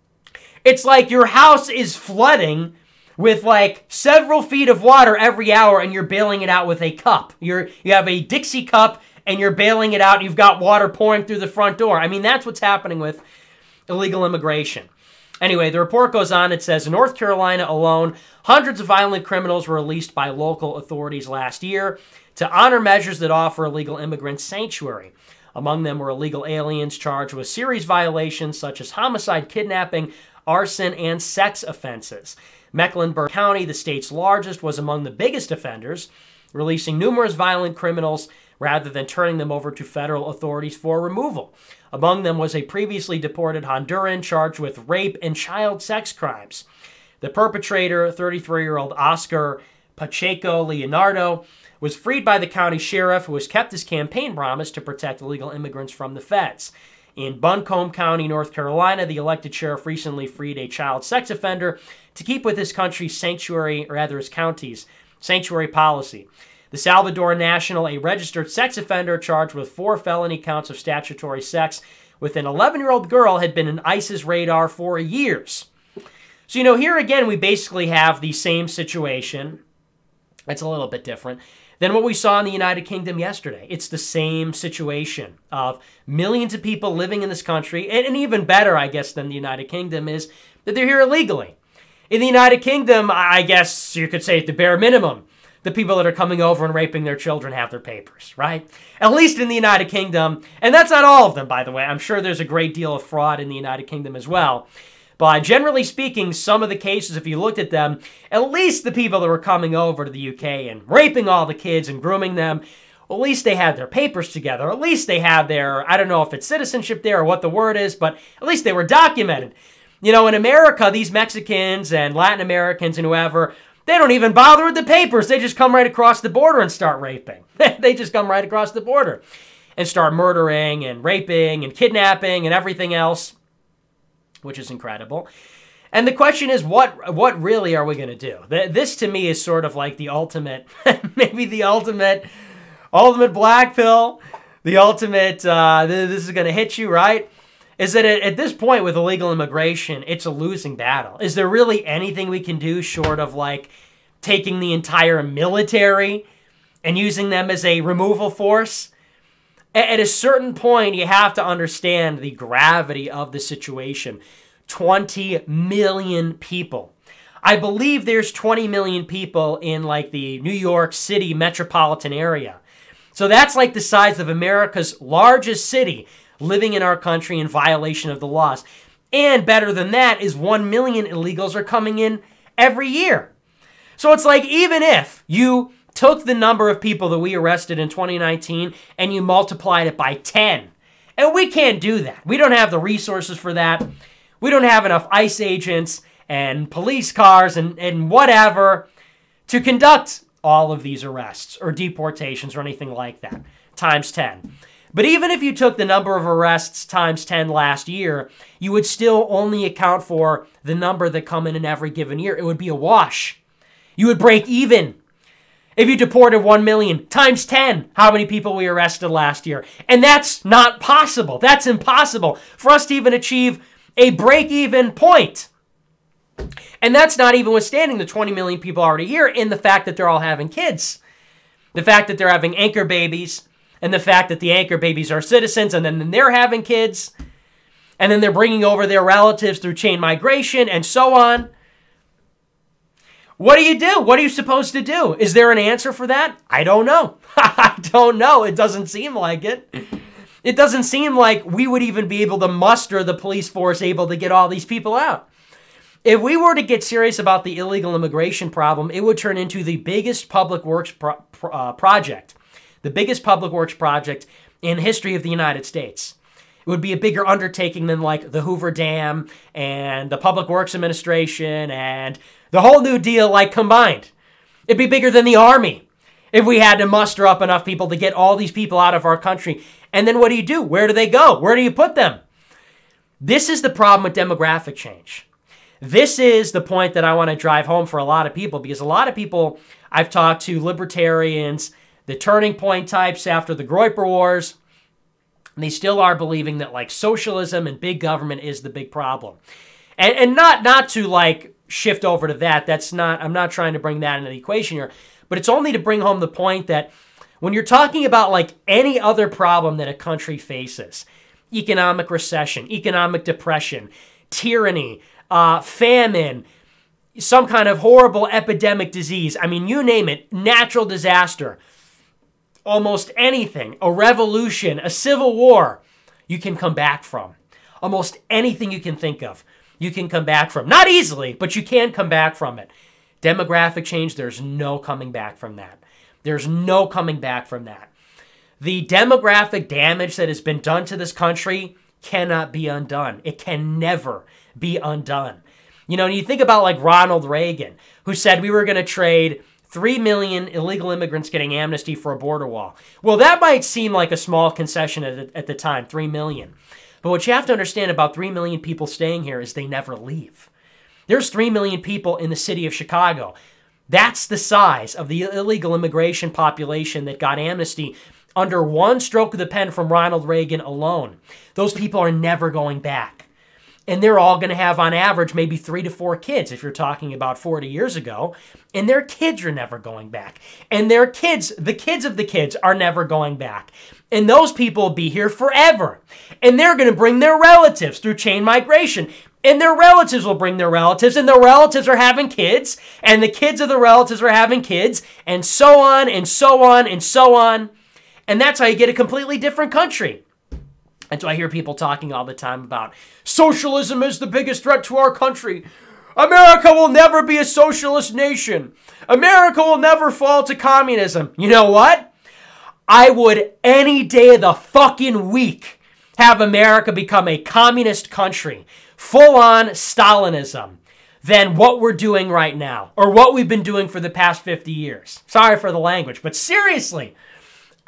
Speaker 1: It's like your house is flooding with like several feet of water every hour and you're bailing it out with a cup. You're, you have a Dixie cup and you're bailing it out and you've got water pouring through the front door. I mean, that's what's happening with illegal immigration. Anyway, the report goes on. It says, in North Carolina alone, hundreds of violent criminals were released by local authorities last year to honor measures that offer illegal immigrants sanctuary. Among them were illegal aliens charged with serious violations such as homicide, kidnapping, arson, and sex offenses. Mecklenburg County, the state's largest, was among the biggest offenders, releasing numerous violent criminals rather than turning them over to federal authorities for removal. Among them was a previously deported Honduran charged with rape and child sex crimes. The perpetrator, thirty-three-year-old Oscar Pacheco Leonardo, was freed by the county sheriff, who has kept his campaign promise to protect illegal immigrants from the feds. In Buncombe County, North Carolina, the elected sheriff recently freed a child sex offender to keep with his country's sanctuary, or rather his county's sanctuary policy. The Salvador National, a registered sex offender charged with four felony counts of statutory sex with an eleven-year-old girl, had been in ICE's radar for years. So, you know, here again, we basically have the same situation. It's a little bit different than what we saw in the United Kingdom yesterday. It's the same situation of millions of people living in this country, and, and even better, I guess, than the United Kingdom is that they're here illegally. In the United Kingdom, I guess you could say at the bare minimum, the people that are coming over and raping their children have their papers, right? At least in the United Kingdom. And that's not all of them, by the way. I'm sure there's a great deal of fraud in the United Kingdom as well. But generally speaking, some of the cases, if you looked at them, at least the people that were coming over to the U K and raping all the kids and grooming them, well, at least they had their papers together. At least they had their, I don't know if it's citizenship there or what the word is, but at least they were documented. You know, in America, these Mexicans and Latin Americans and whoever, they don't even bother with the papers. They just come right across the border and start raping. They just come right across the border. and start murdering and raping and kidnapping and everything else, which is incredible. And the question is, what what really are we going to do? This, to me, is sort of like the ultimate, maybe the ultimate, ultimate black pill, the ultimate, uh, this is going to hit you, right? Is that at this point with illegal immigration, it's a losing battle. Is there really anything we can do short of like taking the entire military and using them as a removal force? At a certain point, you have to understand the gravity of the situation. twenty million people. I believe there's twenty million people in like the New York City metropolitan area. So that's like the size of America's largest city living in our country in violation of the laws. And better than that is one million illegals are coming in every year. So it's like, even if you took the number of people that we arrested in twenty nineteen and you multiplied it by ten, and we can't do that. We don't have the resources for that. We don't have enough ICE agents and police cars and, and whatever to conduct all of these arrests or deportations or anything like that, times ten. But even if you took the number of arrests times ten last year, you would still only account for the number that come in in every given year. It would be a wash. You would break even. If you deported one million times ten, how many people we arrested last year? And that's not possible. That's impossible for us to even achieve a break-even point. And that's not even withstanding the twenty million people already here in the fact that they're all having kids. The fact that they're having anchor babies, and the fact that the anchor babies are citizens, and then they're having kids, and then they're bringing over their relatives through chain migration, and so on. What do you do? What are you supposed to do? Is there an answer for that? I don't know. I don't know. It doesn't seem like it. It doesn't seem like we would even be able to muster the police force able to get all these people out. If we were to get serious about the illegal immigration problem, it would turn into the biggest public works pro- pro- uh, project, the biggest public works project in the history of the United States. It would be a bigger undertaking than like the Hoover Dam and the Public Works Administration and the whole New Deal like combined. It'd be bigger than the Army if we had to muster up enough people to get all these people out of our country. And then what do you do? Where do they go? Where do you put them? This is the problem with demographic change. This is the point that I want to drive home for a lot of people, because a lot of people I've talked to, libertarians, the turning point types after the Groyper Wars, and they still are believing that like socialism and big government is the big problem. And and not not to like shift over to that. That's not, I'm not trying to bring that into the equation here, but it's only to bring home the point that when you're talking about like any other problem that a country faces, economic recession, economic depression, tyranny, uh, famine, some kind of horrible epidemic disease, I mean, you name it, natural disaster, almost anything, a revolution, a civil war, you can come back from. Almost anything you can think of, you can come back from. Not easily, but you can come back from it. Demographic change, there's no coming back from that. There's no coming back from that. The demographic damage that has been done to this country cannot be undone. It can never be undone. You know, you think about like Ronald Reagan, who said we were going to trade three million illegal immigrants getting amnesty for a border wall. Well, that might seem like a small concession at the, at the time, three million. But what you have to understand about three million people staying here is they never leave. There's three million people in the city of Chicago. That's the size of the illegal immigration population that got amnesty under one stroke of the pen from Ronald Reagan alone. Those people are never going back. And they're all going to have, on average, maybe three to four kids, if you're talking about forty years ago. And their kids are never going back. And their kids, the kids of the kids, are never going back. And those people will be here forever. And they're going to bring their relatives through chain migration. And their relatives will bring their relatives. And their relatives are having kids. And the kids of the relatives are having kids. And so on, and so on, and so on. And that's how you get a completely different country. And so I hear people talking all the time about socialism is the biggest threat to our country. America will never be a socialist nation. America will never fall to communism. You know what? I would any day of the fucking week have America become a communist country, full-on Stalinism, than what we're doing right now, or what we've been doing for the past fifty years. Sorry for the language, but seriously,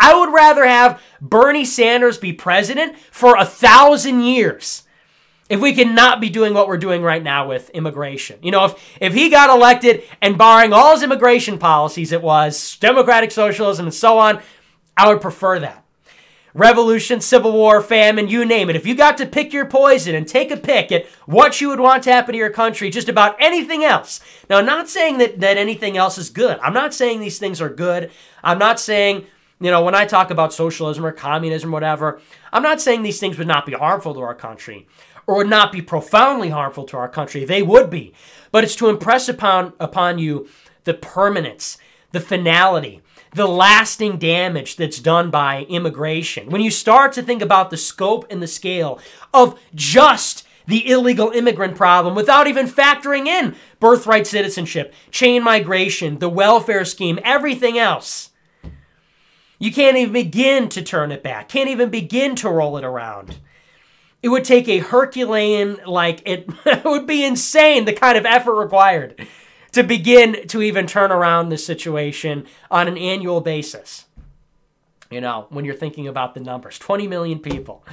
Speaker 1: I would rather have Bernie Sanders be president for a thousand years if we cannot be doing what we're doing right now with immigration. You know, if, if he got elected and barring all his immigration policies, it was democratic socialism and so on, I would prefer that. Revolution, civil war, famine, you name it. If you got to pick your poison and take a pick at what you would want to happen to your country, just about anything else. Now, I'm not saying that, that anything else is good. I'm not saying these things are good. I'm not saying, you know, when I talk about socialism or communism, whatever, I'm not saying these things would not be harmful to our country or would not be profoundly harmful to our country. They would be. But it's to impress upon, upon you the permanence, the finality, the lasting damage that's done by immigration. When you start to think about the scope and the scale of just the illegal immigrant problem without even factoring in birthright citizenship, chain migration, the welfare scheme, everything else, you can't even begin to turn it back, can't even begin to roll it around. It would take a Herculean, like, it, it would be insane, the kind of effort required to begin to even turn around this situation on an annual basis. You know, when you're thinking about the numbers, twenty million people.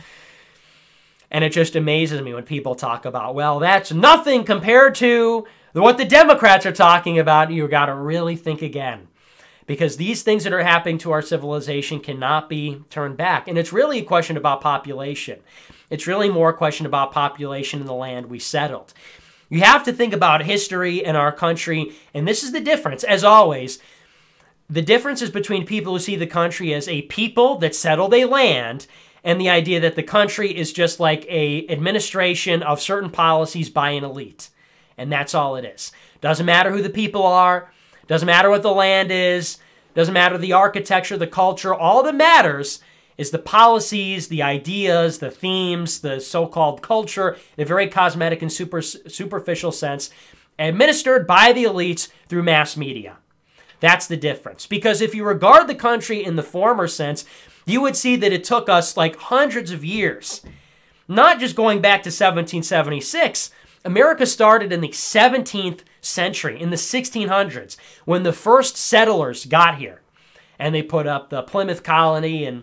Speaker 1: And it just amazes me when people talk about, well, that's nothing compared to what the Democrats are talking about. You've got to really think again. Because these things that are happening to our civilization cannot be turned back. And it's really a question about population. It's really more a question about population in the land we settled. You have to think about history in our country, and this is the difference, as always. The difference is between people who see the country as a people that settled a land and the idea that the country is just like a administration of certain policies by an elite. And that's all it is. Doesn't matter who the people are. Doesn't matter what the land is. Doesn't matter the architecture, the culture. All that matters is the policies, the ideas, the themes, the so-called culture, in a very cosmetic and super, superficial sense, administered by the elites through mass media. That's the difference. Because if you regard the country in the former sense, you would see that it took us like hundreds of years. Not just going back to seventeen seventy-six. America started in the seventeenth century, in the sixteen hundreds, when the first settlers got here. And they put up the Plymouth colony and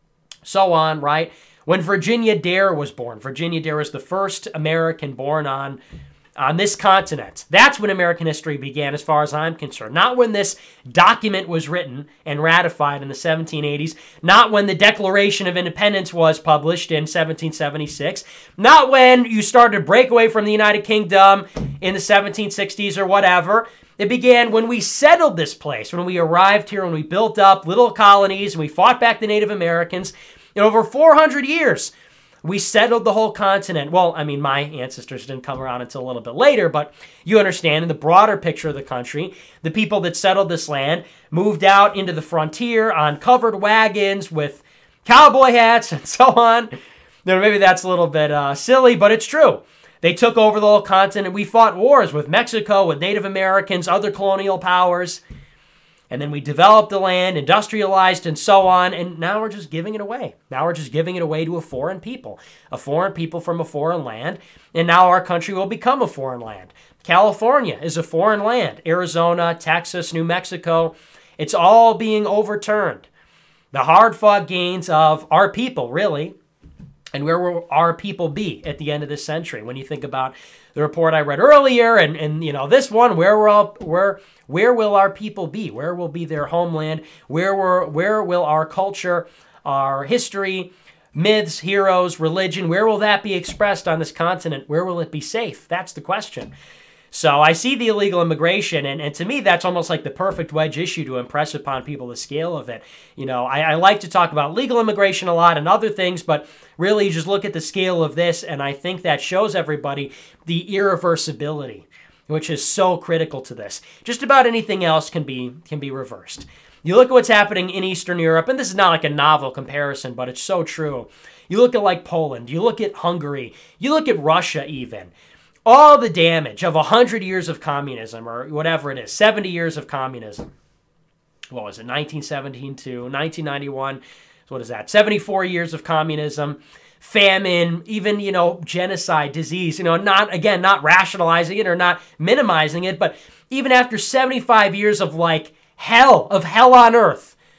Speaker 1: so on, right? When Virginia Dare was born. Virginia Dare was the first American born on, on this continent. That's when American history began, as far as I'm concerned. Not when this document was written and ratified in the seventeen eighties. Not when the Declaration of Independence was published in seventeen seventy-six. Not when you started to break away from the United Kingdom in the seventeen sixties or whatever. It began when we settled this place, when we arrived here, when we built up little colonies, and we fought back the Native Americans. In over four hundred years, we settled the whole continent. Well, I mean, my ancestors didn't come around until a little bit later, but you understand, in the broader picture of the country, the people that settled this land moved out into the frontier on covered wagons with cowboy hats and so on. You know, maybe that's a little bit uh, silly, but it's true. They took over the whole continent. We fought wars with Mexico, with Native Americans, other colonial powers. And then we developed the land, industrialized, and so on, and now we're just giving it away. Now we're just giving it away to a foreign people, a foreign people from a foreign land, and now our country will become a foreign land. California is a foreign land. Arizona, Texas, New Mexico, it's all being overturned. The hard-fought gains of our people, really, and where will our people be at the end of this century? When you think about the report I read earlier, and, and you know this one, where will where where will our people be? Where will be their homeland? Where were where will our culture, our history, myths, heroes, religion? Where will that be expressed on this continent? Where will it be safe? That's the question. So I see the illegal immigration, and, and to me, that's almost like the perfect wedge issue to impress upon people the scale of it. You know, I, I like to talk about legal immigration a lot and other things, but really you just look at the scale of this, and I think that shows everybody the irreversibility, which is so critical to this. Just about anything else can be can be reversed. You look at what's happening in Eastern Europe, and this is not like a novel comparison, but it's so true. You look at like Poland, you look at Hungary, you look at Russia even. All the damage of one hundred years of communism, or whatever it is, seventy years of communism. What was it, nineteen seventeen to nineteen ninety-one? So what is that, seventy-four years of communism, famine, even, you know, genocide, disease, you know, not, again, not rationalizing it or not minimizing it, but even after seventy-five years of like hell, of hell on earth,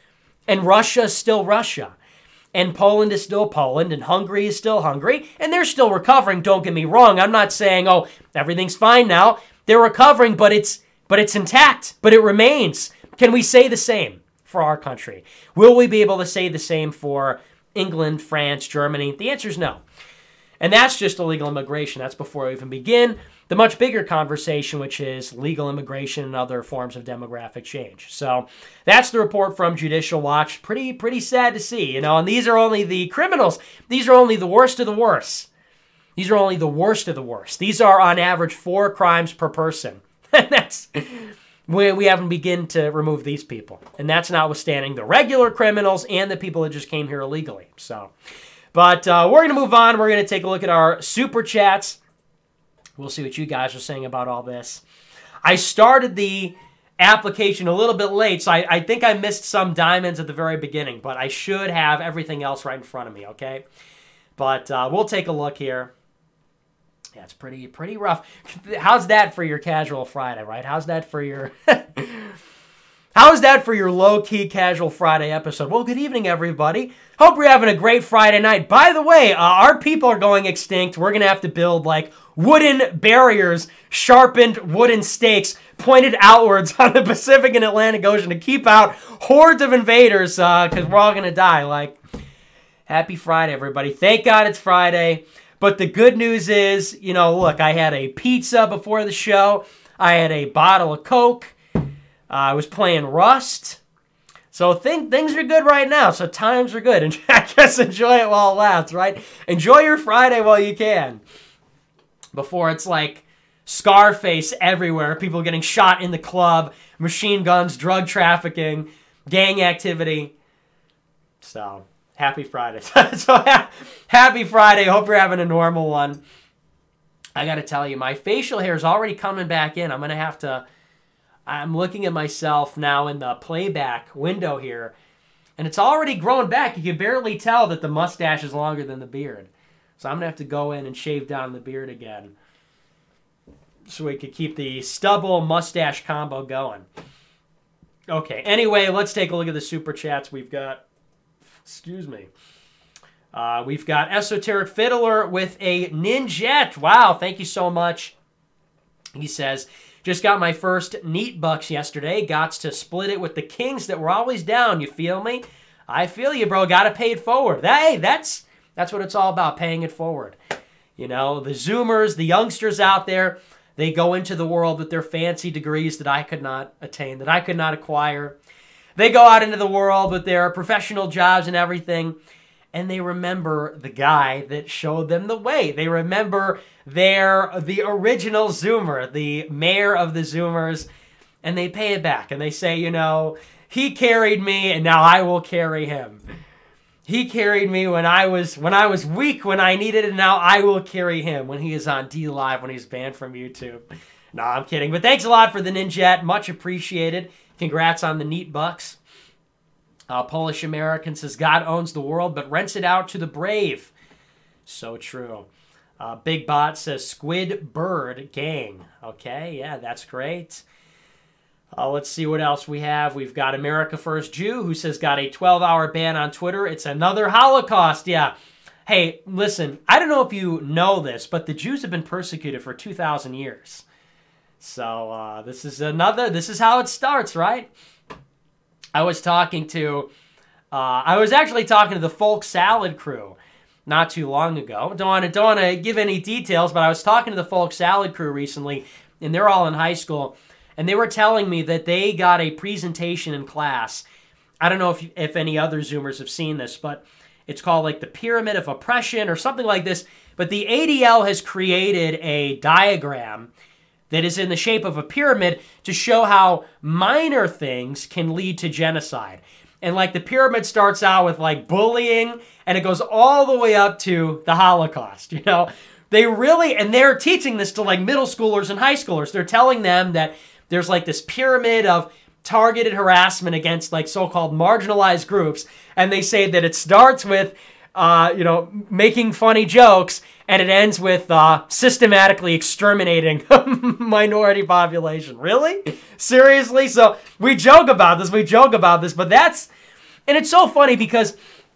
Speaker 1: And Russia is still Russia. And Poland is still Poland, and Hungary is still Hungary, and they're still recovering, don't get me wrong. I'm not saying, oh, everything's fine now. They're recovering, but it's but it's intact, but it remains. Can we say the same for our country? Will we be able to say the same for England, France, Germany? The answer is no. And that's just illegal immigration. That's before we even begin the much bigger conversation, which is legal immigration and other forms of demographic change. So that's the report from Judicial Watch. Pretty, pretty sad to see, you know, and these are only the criminals. These are only the worst of the worst. These are only the worst of the worst. These are on average four crimes per person. And that's, we, we haven't begun to remove these people. And that's notwithstanding the regular criminals and the people that just came here illegally. So, but uh, we're going to move on. We're going to take a look at our super chats. We'll see what you guys are saying about all this. I started the application a little bit late, so I, I think I missed some diamonds at the very beginning, but I should have everything else right in front of me, okay? But uh, we'll take a look here. Yeah, it's pretty pretty rough. How's that for your casual Friday, right? How's that for your... How's that for your low-key casual Friday episode? Well, good evening, everybody. Hope you're having a great Friday night. By the way, uh, our people are going extinct. We're going to have to build, like, wooden barriers, sharpened wooden stakes pointed outwards on the Pacific and Atlantic Ocean to keep out hordes of invaders because uh, we're all going to die. Like, happy Friday, everybody. Thank God it's Friday. But the good news is, you know, look, I had a pizza before the show. I had a bottle of Coke. Uh, I was playing Rust. So think, things are good right now. So times are good. And I guess enjoy it while it lasts, right? Enjoy your Friday while you can. Before it's like Scarface everywhere. People getting shot in the club. Machine guns, drug trafficking, gang activity. So, happy Friday. so, ha- happy Friday. Hope you're having a normal one. I got to tell you, my facial hair is already coming back in. I'm going to have to... I'm looking at myself now in the playback window here, and it's already growing back. You can barely tell that the mustache is longer than the beard. So I'm going to have to go in and shave down the beard again so we could keep the stubble-mustache combo going. Okay, anyway, let's take a look at the super chats we've got. Excuse me. Uh, we've got Esoteric Fiddler with a Ninjet. Wow, thank you so much. He says... Just got my first neat bucks yesterday. Gots to split it with the kings that were always down. You feel me? I feel you, bro. Got to pay it forward. That, hey, that's that's what it's all about, paying it forward. You know, the Zoomers, the youngsters out there, they go into the world with their fancy degrees that I could not attain, that I could not acquire. They go out into the world with their professional jobs and everything, and they remember the guy that showed them the way. They remember their the original Zoomer, the mayor of the Zoomers, and they pay it back. And they say, you know, he carried me, and now I will carry him. He carried me when I was when I was weak, when I needed it, and now I will carry him when he is on D Live, when he's banned from YouTube. No, I'm kidding. But thanks a lot for the Ninjet. Much appreciated. Congrats on the neat bucks. Uh, Polish American says, God owns the world, but rents it out to the brave. So true. Uh, Big Bot says, Squid Bird Gang. Okay, yeah, that's great. Uh, let's see what else we have. We've got America First Jew, who says, got a twelve-hour ban on Twitter. It's another Holocaust. Yeah. Hey, listen, I don't know if you know this, but the Jews have been persecuted for two thousand years. So uh, this is another, this is how it starts, right? I was talking to, uh, I was actually talking to the Folk Salad crew not too long ago. Don't want to, don't want to give any details, but I was talking to the Folk Salad crew recently, and they're all in high school, and they were telling me that they got a presentation in class. I don't know if if any other Zoomers have seen this, but it's called like the Pyramid of Oppression or something like this. But the A D L has created a diagram that is in the shape of a pyramid to show how minor things can lead to genocide. And like the pyramid starts out with like bullying, and it goes all the way up to the Holocaust, you know? They really, and they're teaching this to like middle schoolers and high schoolers. They're telling them that there's like this pyramid of targeted harassment against like so-called marginalized groups. And they say that it starts with, uh, you know, making funny jokes, and it ends with uh, systematically exterminating minority population. Really? Seriously? So we joke about this, we joke about this, but that's And it's so funny because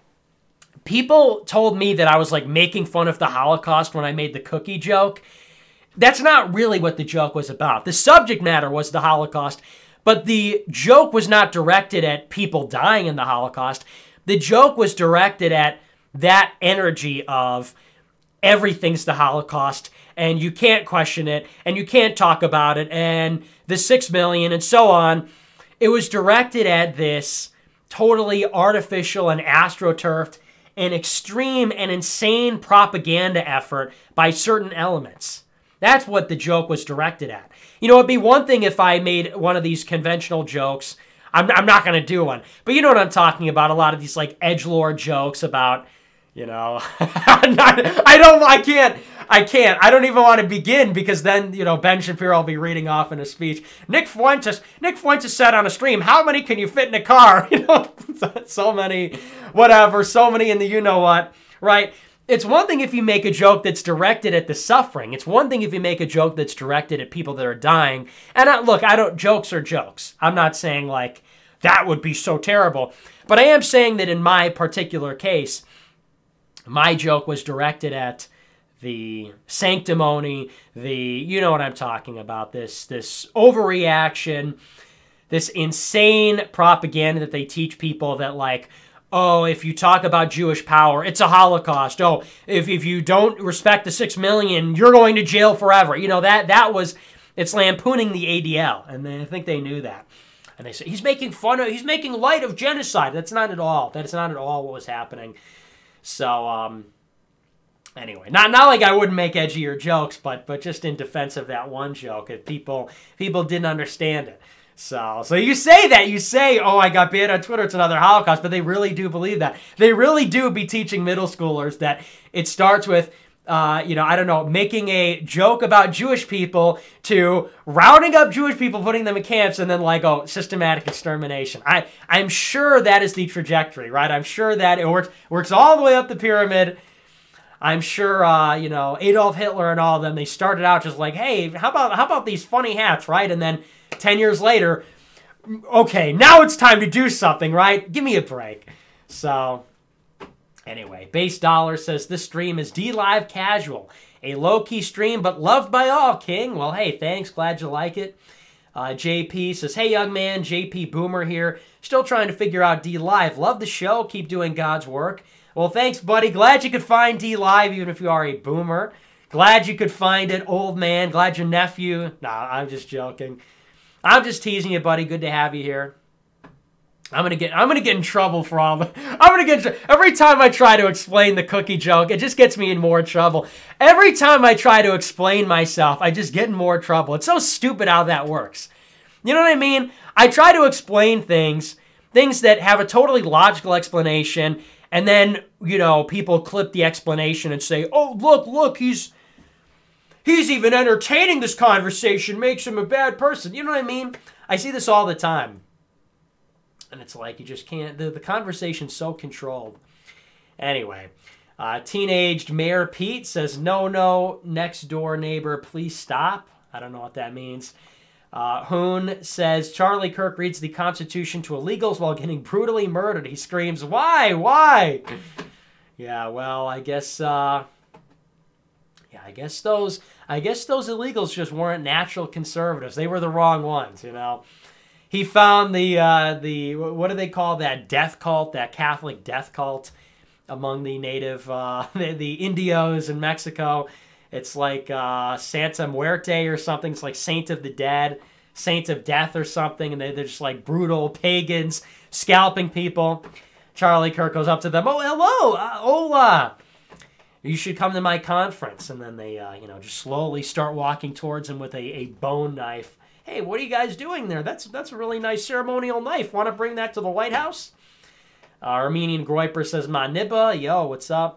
Speaker 1: people told me that I was like making fun of the Holocaust when I made the cookie joke. That's not really what the joke was about. The subject matter was the Holocaust, but the joke was not directed at people dying in the Holocaust. The joke was directed at that energy of everything's the Holocaust, and you can't question it, and you can't talk about it, and the six million, and so on. It was directed at this totally artificial and astroturfed and extreme and insane propaganda effort by certain elements. That's what the joke was directed at. You know, it'd be one thing if I made one of these conventional jokes. I'm, I'm not going to do one. But you know what I'm talking about. A lot of these like edgelord jokes about, you know, I'm not, I don't, I can't, I can't. I don't even want to begin because then, you know, Ben Shapiro will be reading off in a speech. Nick Fuentes, Nick Fuentes said on a stream, how many can you fit in a car? You know, so many, whatever, so many in the you-know-what, right? It's one thing if you make a joke that's directed at the suffering. It's one thing if you make a joke that's directed at people that are dying. And I, look, I don't, jokes are jokes. I'm not saying like, that would be so terrible. But I am saying that in my particular case, my joke was directed at the sanctimony, the, you know what I'm talking about, this, this overreaction, this insane propaganda that they teach people that like, oh, if you talk about Jewish power, it's a Holocaust. Oh, if, if you don't respect the six million, you're going to jail forever. You know, that that was, it's lampooning the A D L, and they, I think they knew that. And they say, he's making fun of, he's making light of genocide. That's not at all. That's not at all what was happening. So, um, anyway, not not like I wouldn't make edgier jokes, but but just in defense of that one joke, if people people didn't understand it. So, so you say that, you say, oh, I got banned on Twitter, it's another Holocaust, but they really do believe that. They really do be teaching middle schoolers that it starts with, uh, you know, I don't know, making a joke about Jewish people to rounding up Jewish people, putting them in camps, and then like, oh, systematic extermination. I, I'm sure that is the trajectory, right? I'm sure that it works, works all the way up the pyramid. I'm sure, uh, you know, Adolf Hitler and all of them, they started out just like, hey, how about how about these funny hats, right? And then ten years later, okay, now it's time to do something, right? Give me a break. So, anyway, Base Dollar says, this stream is D-Live Casual. A low-key stream, but loved by all, King. Well, hey, thanks. Glad you like it. Uh, J P says, hey, young man, J P Boomer here. Still trying to figure out D-Live. Love the show. Keep doing God's work. Well, thanks, buddy. Glad you could find D-Live, even if you are a boomer. Glad you could find it, old man. Glad your nephew... Nah, I'm just joking. I'm just teasing you, buddy. Good to have you here. I'm gonna get I'm gonna get in trouble for all the I'm gonna get every time I try to explain the cookie joke, it just gets me in more trouble. Every time I try to explain myself, I just get in more trouble. It's so stupid how that works. You know what I mean? I try to explain things, things that have a totally logical explanation, and then, you know, people clip the explanation and say, "Oh, look, look, he's he's even entertaining this conversation, makes him a bad person." You know what I mean? I see this all the time. And it's like, you just can't, the, the conversation's so controlled. Anyway, uh, teenaged Mayor Pete says, no, no, next door neighbor, please stop. I don't know what that means. Uh, Hoon says, Charlie Kirk reads the Constitution to illegals while getting brutally murdered. He screams, why, why? Yeah, well, I guess, uh, yeah, I guess those, I guess those illegals just weren't natural conservatives. They were the wrong ones, you know. He found the, uh, the what do they call that death cult, that Catholic death cult among the native, uh, the, the Indios in Mexico. It's like uh, Santa Muerte or something. It's like Saint of the Dead, Saint of Death or something. And they, they're just like brutal pagans scalping people. Charlie Kirk goes up to them. Oh, hello, uh, hola. You should come to my conference. And then they, uh, you know, just slowly start walking towards him with a, a bone knife. Hey, what are you guys doing there? That's that's a really nice ceremonial knife. Want to bring that to the White House? Uh, Armenian Groiper says, Ma nibba. Yo, what's up?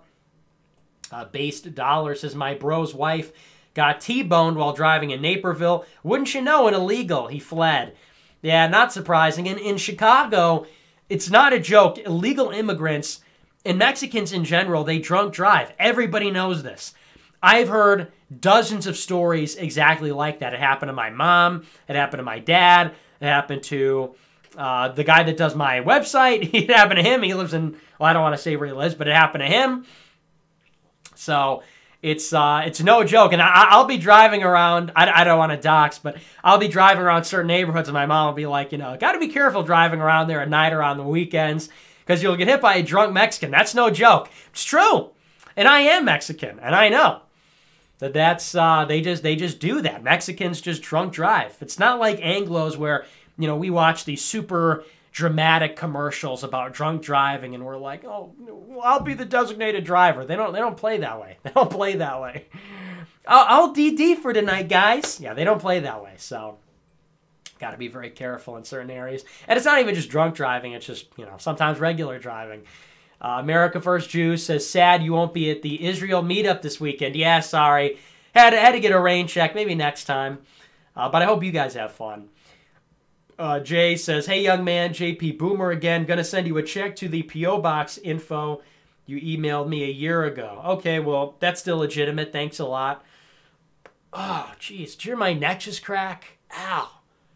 Speaker 1: Uh, Based Dollar says, my bro's wife got T-boned while driving in Naperville. Wouldn't you know, an illegal. He fled. Yeah, not surprising. And in Chicago, it's not a joke. Illegal immigrants and Mexicans in general, they drunk drive. Everybody knows this. I've heard dozens of stories exactly like that. It happened to my mom. It happened to my dad. It happened to Uh, the guy that does my website, it happened to him. He lives in, well, I don't want to say where he lives, but it happened to him. So it's uh, it's no joke. And I, I'll be driving around, I, I don't want to dox, but I'll be driving around certain neighborhoods and my mom will be like, you know, got to be careful driving around there at night or on the weekends because you'll get hit by a drunk Mexican. That's no joke. It's true. And I am Mexican, and I know that that's, uh, they just, they just do that. Mexicans just drunk drive. It's not like Anglos where, you know, we watch these super dramatic commercials about drunk driving and we're like, oh, I'll be the designated driver. They don't they don't play that way. They don't play that way. I'll, I'll D D for tonight, guys. Yeah, they don't play that way. So got to be very careful in certain areas. And it's not even just drunk driving. It's just, you know, sometimes regular driving. Uh, America First Jew says, sad you won't be at the Israel meetup this weekend. Yeah, sorry. Had, had to get a rain check. Maybe next time. Uh, but I hope you guys have fun. Uh, Jay says, hey, young man, J P Boomer again. Going to send you a check to the P O Box info you emailed me a year ago. Okay, well, that's still legitimate. Thanks a lot. Oh, jeez. Did you hear my neck just crack? Ow.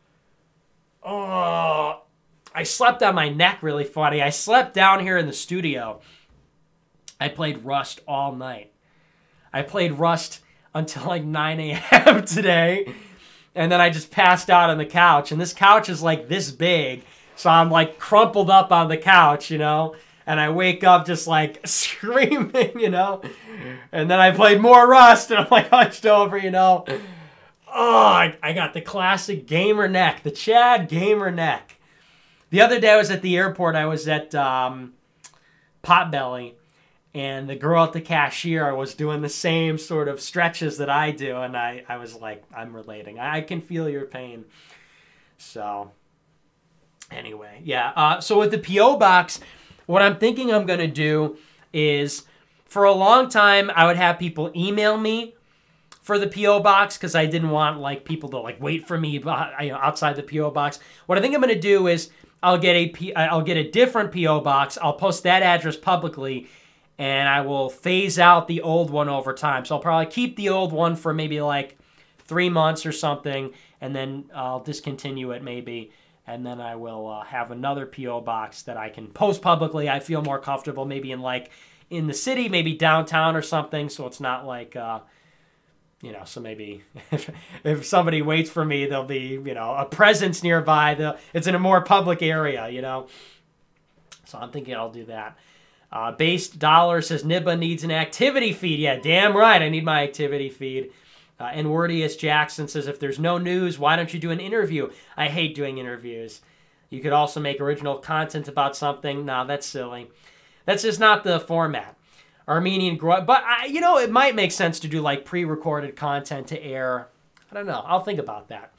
Speaker 1: Oh, I slept on my neck really funny. I slept down here in the studio. I played Rust all night. I played Rust until like nine a.m. today. And then I just passed out on the couch. And this couch is like this big. So I'm like crumpled up on the couch, you know. And I wake up just like screaming, you know. And then I played more Rust. And I'm like hunched over, you know. Oh, I, I got the classic gamer neck. The Chad gamer neck. The other day I was at the airport. I was at um, Potbelly. And the girl at the cashier was doing the same sort of stretches that I do. And I, I was like, I'm relating. I, I can feel your pain. So, anyway, yeah. Uh, so with the P O Box, what I'm thinking I'm going to do is, for a long time, I would have people email me for the P O Box because I didn't want like people to like wait for me, you know, outside the P O Box. What I think I'm going to do is I'll get a P- I'll get a different P O Box. I'll post that address publicly. And I will phase out the old one over time. So I'll probably keep the old one for maybe like three months or something. And then I'll discontinue it maybe. And then I will uh, have another P O Box that I can post publicly. I feel more comfortable maybe in like in the city, maybe downtown or something. So it's not like, uh, you know, so maybe if, if somebody waits for me, there'll be, you know, a presence nearby. They'll, it's in a more public area, you know. So I'm thinking I'll do that. Uh, Based Dollar says Nibba needs an activity feed. Yeah, damn right. I need my activity feed. Uh, and Wordius Jackson says, if there's no news, why don't you do an interview? I hate doing interviews. You could also make original content about something. Nah, that's silly. That's just not the format. Armenian Grow, but I, you know, it might make sense to do like pre-recorded content to air. I don't know. I'll think about that.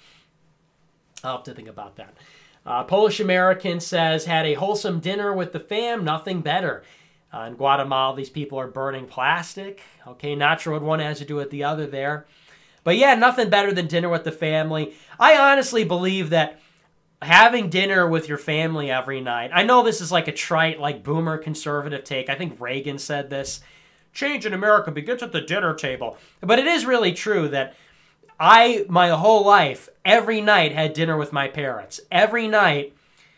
Speaker 1: I'll have to think about that. Uh, Polish American says, had a wholesome dinner with the fam. Nothing better. Uh, in Guatemala, these people are burning plastic. Okay, not sure what one has to do with the other there. But yeah, nothing better than dinner with the family. I honestly believe that having dinner with your family every night, I know this is like a trite, like boomer conservative take. I think Reagan said this. Change in America begins at the dinner table. But it is really true that I, my whole life, every night had dinner with my parents. Every night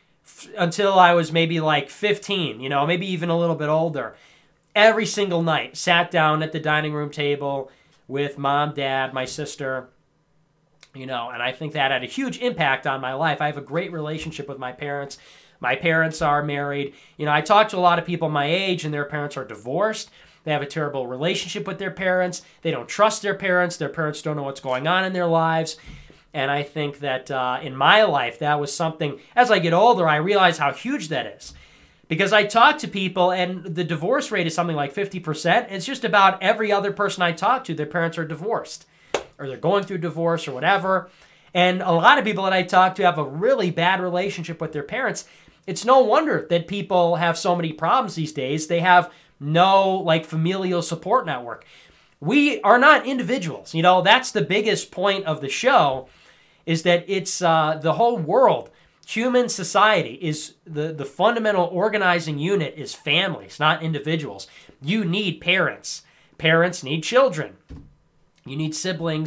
Speaker 1: until I was maybe like fifteen, you know, maybe even a little bit older. Every single night, sat down at the dining room table with mom, dad, my sister, you know, and I think that had a huge impact on my life. I have a great relationship with my parents. My parents are married. You know, I talk to a lot of people my age and their parents are divorced. They have a terrible relationship with their parents. They don't trust their parents. Their parents don't know what's going on in their lives. And I think that uh, in my life, that was something, as I get older, I realize how huge that is. Because I talk to people, and the divorce rate is something like fifty percent. It's just about every other person I talk to, their parents are divorced. Or they're going through divorce or whatever. And a lot of people that I talk to have a really bad relationship with their parents. It's no wonder that people have so many problems these days. They have no like familial support network. We are not individuals. You know, that's the biggest point of the show, is that it's uh, the whole world. Human society is the, the fundamental organizing unit is families, not individuals. You need parents. Parents need children. You need siblings.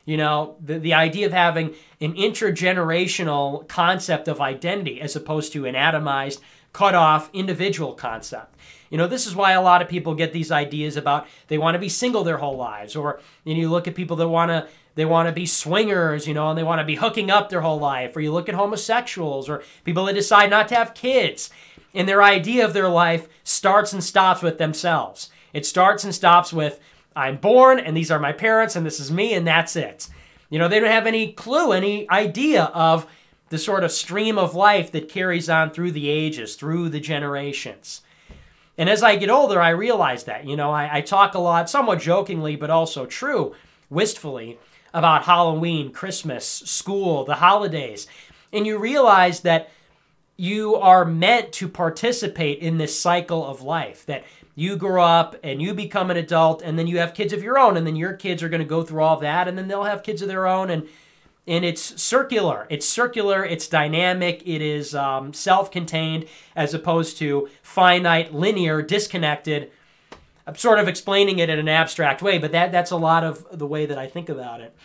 Speaker 1: You know, the, the idea of having an intergenerational concept of identity as opposed to an atomized, cut off individual concept. You know, this is why a lot of people get these ideas about they want to be single their whole lives, or you know, you look at people that want to they want to be swingers, you know, and they want to be hooking up their whole life, or you look at homosexuals or people that decide not to have kids, and their idea of their life starts and stops with themselves. It starts and stops with I'm born, and these are my parents, and this is me, and that's it. You know, they don't have any clue, any idea of the sort of stream of life that carries on through the ages, through the generations. And as I get older, I realize that. You know, I, I talk a lot, somewhat jokingly, but also true, wistfully, about Halloween, Christmas, school, the holidays. And you realize that you are meant to participate in this cycle of life, that you grow up and you become an adult, and then you have kids of your own, and then your kids are going to go through all that, and then they'll have kids of their own, and and it's circular. It's circular, it's dynamic, it is um, self-contained, as opposed to finite, linear, disconnected. I'm sort of explaining it in an abstract way, but that that's a lot of the way that I think about it.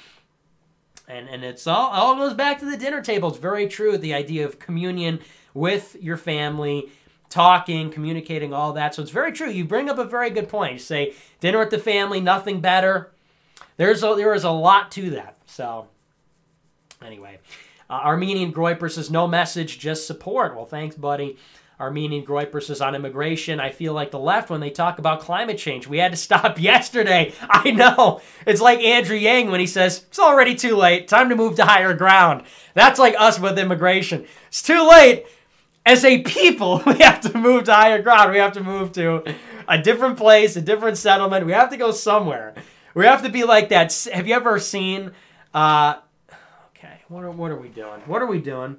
Speaker 1: And and it's all, all goes back to the dinner table. It's very true, the idea of communion with your family, talking, communicating, all that. So it's very true. You bring up a very good point. You say, dinner with the family, nothing better. There's a, there is a lot to that. So anyway, uh, Armenian Groiper says, no message, just support. Well, thanks, buddy. Armenian Groiper says, on immigration, I feel like the left when they talk about climate change. We had to stop yesterday. I know. It's like Andrew Yang when he says, it's already too late. Time to move to higher ground. That's like us with immigration. It's too late. As a people, we have to move to higher ground. We have to move to a different place, a different settlement. We have to go somewhere. We have to be like that. Have you ever seen... Uh, okay, what are, what are we doing? What are we doing?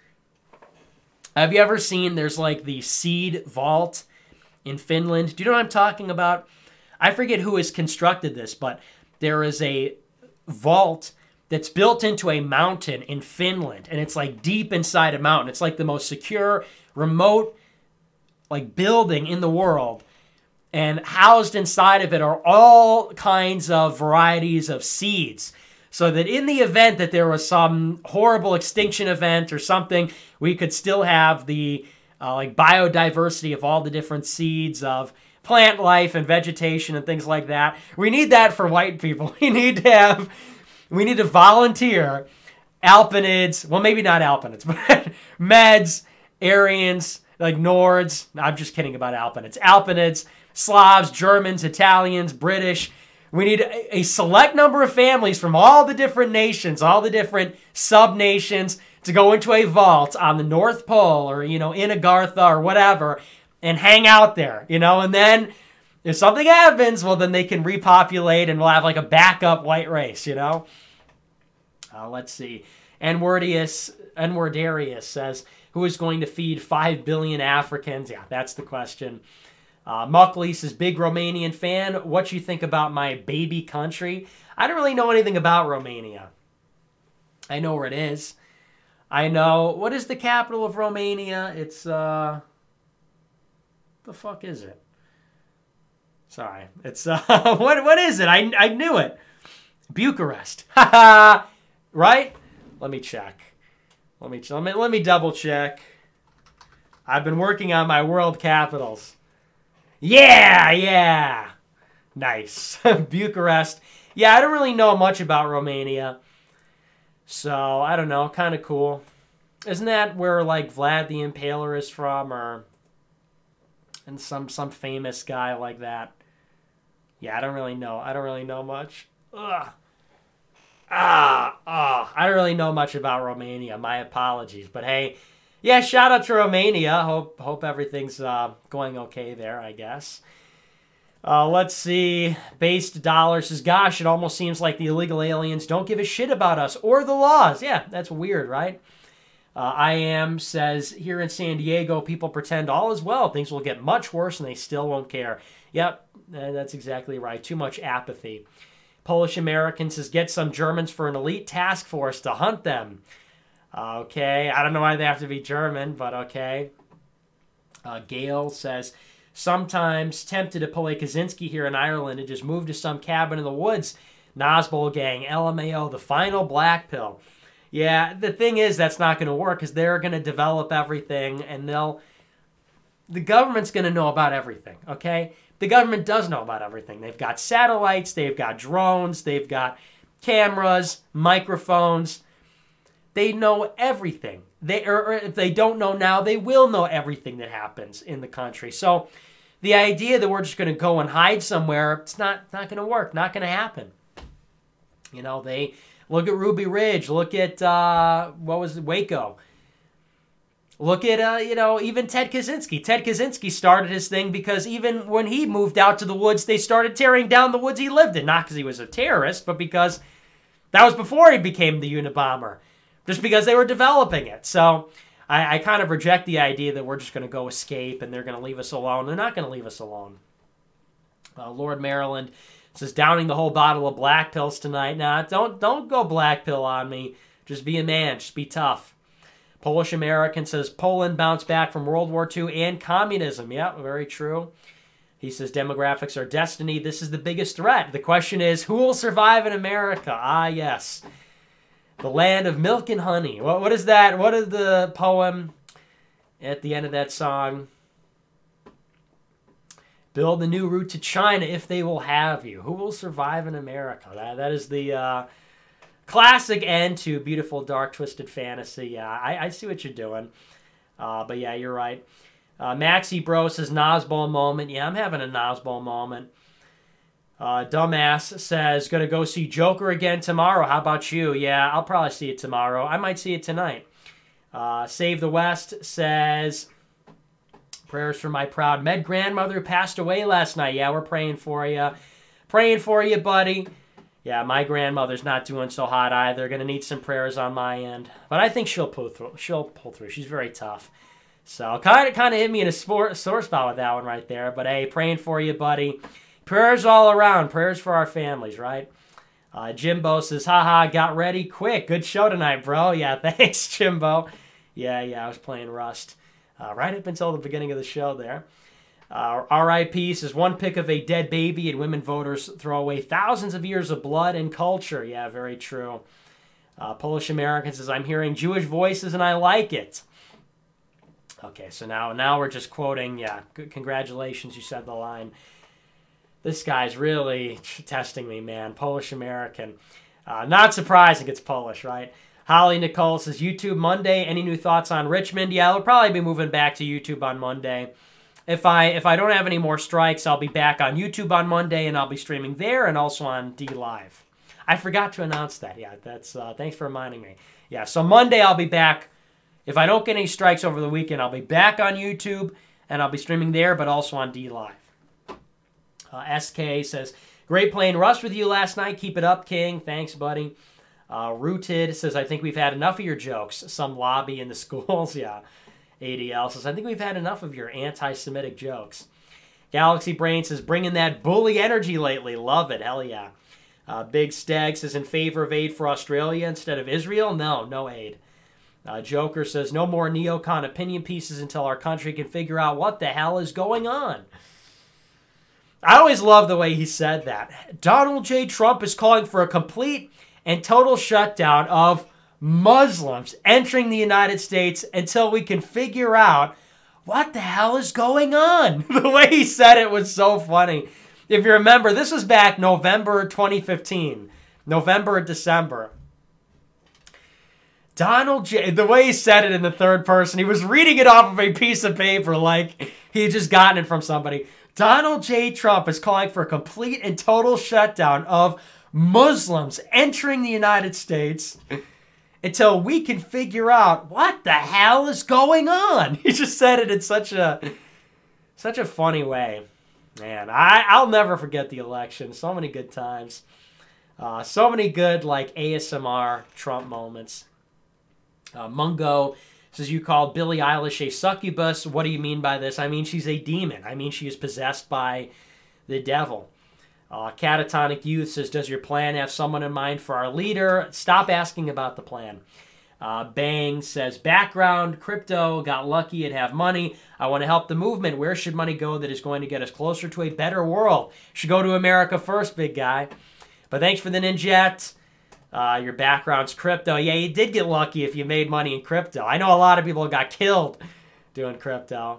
Speaker 1: Have you ever seen there's like the seed vault in Finland? Do you know what I'm talking about? I forget who has constructed this, but there is a vault that's built into a mountain in Finland, and it's like deep inside a mountain. It's like the most secure, remote, like building in the world. And housed inside of it are all kinds of varieties of seeds. So that in the event that there was some horrible extinction event or something, we could still have the uh, like biodiversity of all the different seeds of plant life and vegetation and things like that. We need that for white people. We need to have... We need to volunteer Alpinids, well, maybe not Alpinids, but Meds, Aryans, like Nords. I'm just kidding about Alpinids. Alpinids, Slavs, Germans, Italians, British. We need a, a select number of families from all the different nations, all the different sub-nations to go into a vault on the North Pole or, you know, in Agartha or whatever and hang out there, you know, and then if something happens, well, then they can repopulate and we'll have like a backup white race, you know? Uh, let's see. Enwardius, Enwardarius says, who is going to feed five billion Africans? Yeah, that's the question. Uh, Muckley says, big Romanian fan. What you think about my baby country? I don't really know anything about Romania. I know where it is. I know, what is the capital of Romania? It's, uh, the fuck is it? Sorry, it's, uh, what, what is it? I, I knew it. Bucharest. Haha. Right? Let me check. Let me, let me, let me double check. I've been working on my world capitals. Yeah, yeah. Nice. Bucharest. Yeah, I don't really know much about Romania. So, I don't know. Kind of cool. Isn't that where, like, Vlad the Impaler is from? Or and some, some famous guy like that. Yeah, I don't really know. I don't really know much. Ugh. Ah, ah. I don't really know much about Romania. My apologies. But hey, yeah, shout out to Romania. Hope hope everything's uh, going okay there, I guess. Uh, let's see. Based Dollar says, gosh, it almost seems like the illegal aliens don't give a shit about us or the laws. Yeah, that's weird, right? Uh, I am says, here in San Diego, people pretend all is well. Things will get much worse and they still won't care. Yep, that's exactly right. Too much apathy. Polish American says, get some Germans for an elite task force to hunt them. Okay, I don't know why they have to be German, but okay. Uh, Gail says, sometimes tempted to pull a Kaczynski here in Ireland and just move to some cabin in the woods Nazbol Gang, L M A O, the final black pill. Yeah, the thing is that's not going to work because they're going to develop everything and they'll... The government's going to know about everything, okay? The government does know about everything. They've got satellites, they've got drones, they've got cameras, microphones. They know everything. They, or, or if they don't know now, they will know everything that happens in the country. So the idea that we're just going to go and hide somewhere, it's not, not going to work, not going to happen. You know, they look at Ruby Ridge, look at, uh, what was it, Waco. Look at, uh, you know, even Ted Kaczynski. Ted Kaczynski started his thing because even when he moved out to the woods, they started tearing down the woods he lived in. Not because he was a terrorist, but because that was before he became the Unabomber. Just because they were developing it. So I, I kind of reject the idea that we're just going to go escape and they're going to leave us alone. They're not going to leave us alone. Uh, Lord Maryland says, downing the whole bottle of black pills tonight. Nah, don't, don't go black pill on me. Just be a man. Just be tough. Polish American says, Poland bounced back from World War Two and communism. Yeah, very true. He says, demographics are destiny. This is the biggest threat. The question is, who will survive in America? Ah, yes. The land of milk and honey. What, what is that? What is the poem at the end of that song? Build a new route to China if they will have you. Who will survive in America? That, that is the... Uh, classic end to beautiful, dark, twisted fantasy. Yeah, I, I see what you're doing. Uh, but yeah, you're right. Uh, Maxi Bro says, Nazbol moment. Yeah, I'm having a Nazbol moment. Uh, Dumbass says, gonna go see Joker again tomorrow. How about you? Yeah, I'll probably see it tomorrow. I might see it tonight. Uh, Save the West says, prayers for my proud med grandmother who passed away last night. Yeah, we're praying for you. Praying for you, buddy. Yeah, my grandmother's not doing so hot either. Going to need some prayers on my end. But I think she'll pull through. She'll pull through. She's very tough. So kind of kind of hit me in a sport, sore spot with that one right there. But hey, praying for you, buddy. Prayers all around. Prayers for our families, right? Uh, Jimbo says, haha, got ready quick. Good show tonight, bro. Yeah, thanks, Jimbo. Yeah, yeah, I was playing Rust. Uh, right up until the beginning of the show there. Uh, R I P says, one pick of a dead baby and women voters throw away thousands of years of blood and culture. Yeah, very true. Uh, Polish American says, I'm hearing Jewish voices and I like it. Okay, so now now we're just quoting, yeah, good, congratulations, you said the line. This guy's really testing me, man. Polish American. Uh, not surprising it's Polish, right? Holly Nicole says, YouTube Monday. Any new thoughts on Richmond? Yeah, I'll probably be moving back to YouTube on Monday. If I if I don't have any more strikes, I'll be back on YouTube on Monday, and I'll be streaming there and also on D Live. I forgot to announce that. Yeah, that's uh, thanks for reminding me. Yeah, so Monday I'll be back. If I don't get any strikes over the weekend, I'll be back on YouTube, and I'll be streaming there, but also on D Live. Uh, S K says, great playing Rust with you last night. Keep it up, King. Thanks, buddy. Uh, Rooted says, I think we've had enough of your jokes. Some lobby in the schools. Yeah. A D L says, I think we've had enough of your anti-Semitic jokes. Galaxy Brain says, bringing that bully energy lately. Love it. Hell yeah. Uh, Big Stag says, in favor of aid for Australia instead of Israel? No, no aid. Uh, Joker says, no more neocon opinion pieces until our country can figure out what the hell is going on. I always love the way he said that. Donald J. Trump is calling for a complete and total shutdown of Muslims entering the United States until we can figure out what the hell is going on. The way he said it was so funny. If you remember, this was back November twenty fifteen. November or December. Donald J. The way he said it in the third person, he was reading it off of a piece of paper like he had just gotten it from somebody. Donald J. Trump is calling for a complete and total shutdown of Muslims entering the United States until we can figure out what the hell is going on. He just said it in such a such a funny way. Man, I, I'll never forget the election. So many good times. Uh, so many good, like, A S M R Trump moments. Uh, Mungo says, you called Billie Eilish a succubus. What do you mean by this? I mean, she's a demon. I mean, she is possessed by the devil. Uh, Catatonic Youth says, does your plan have someone in mind for our leader? Stop asking about the plan. Uh, Bang says, background, crypto, got lucky and have money. I want to help the movement. Where should money go that is going to get us closer to a better world? Should go to America first, big guy. But thanks for the Ninjet. Uh, your background's crypto. Yeah, you did get lucky if you made money in crypto. I know a lot of people got killed doing crypto.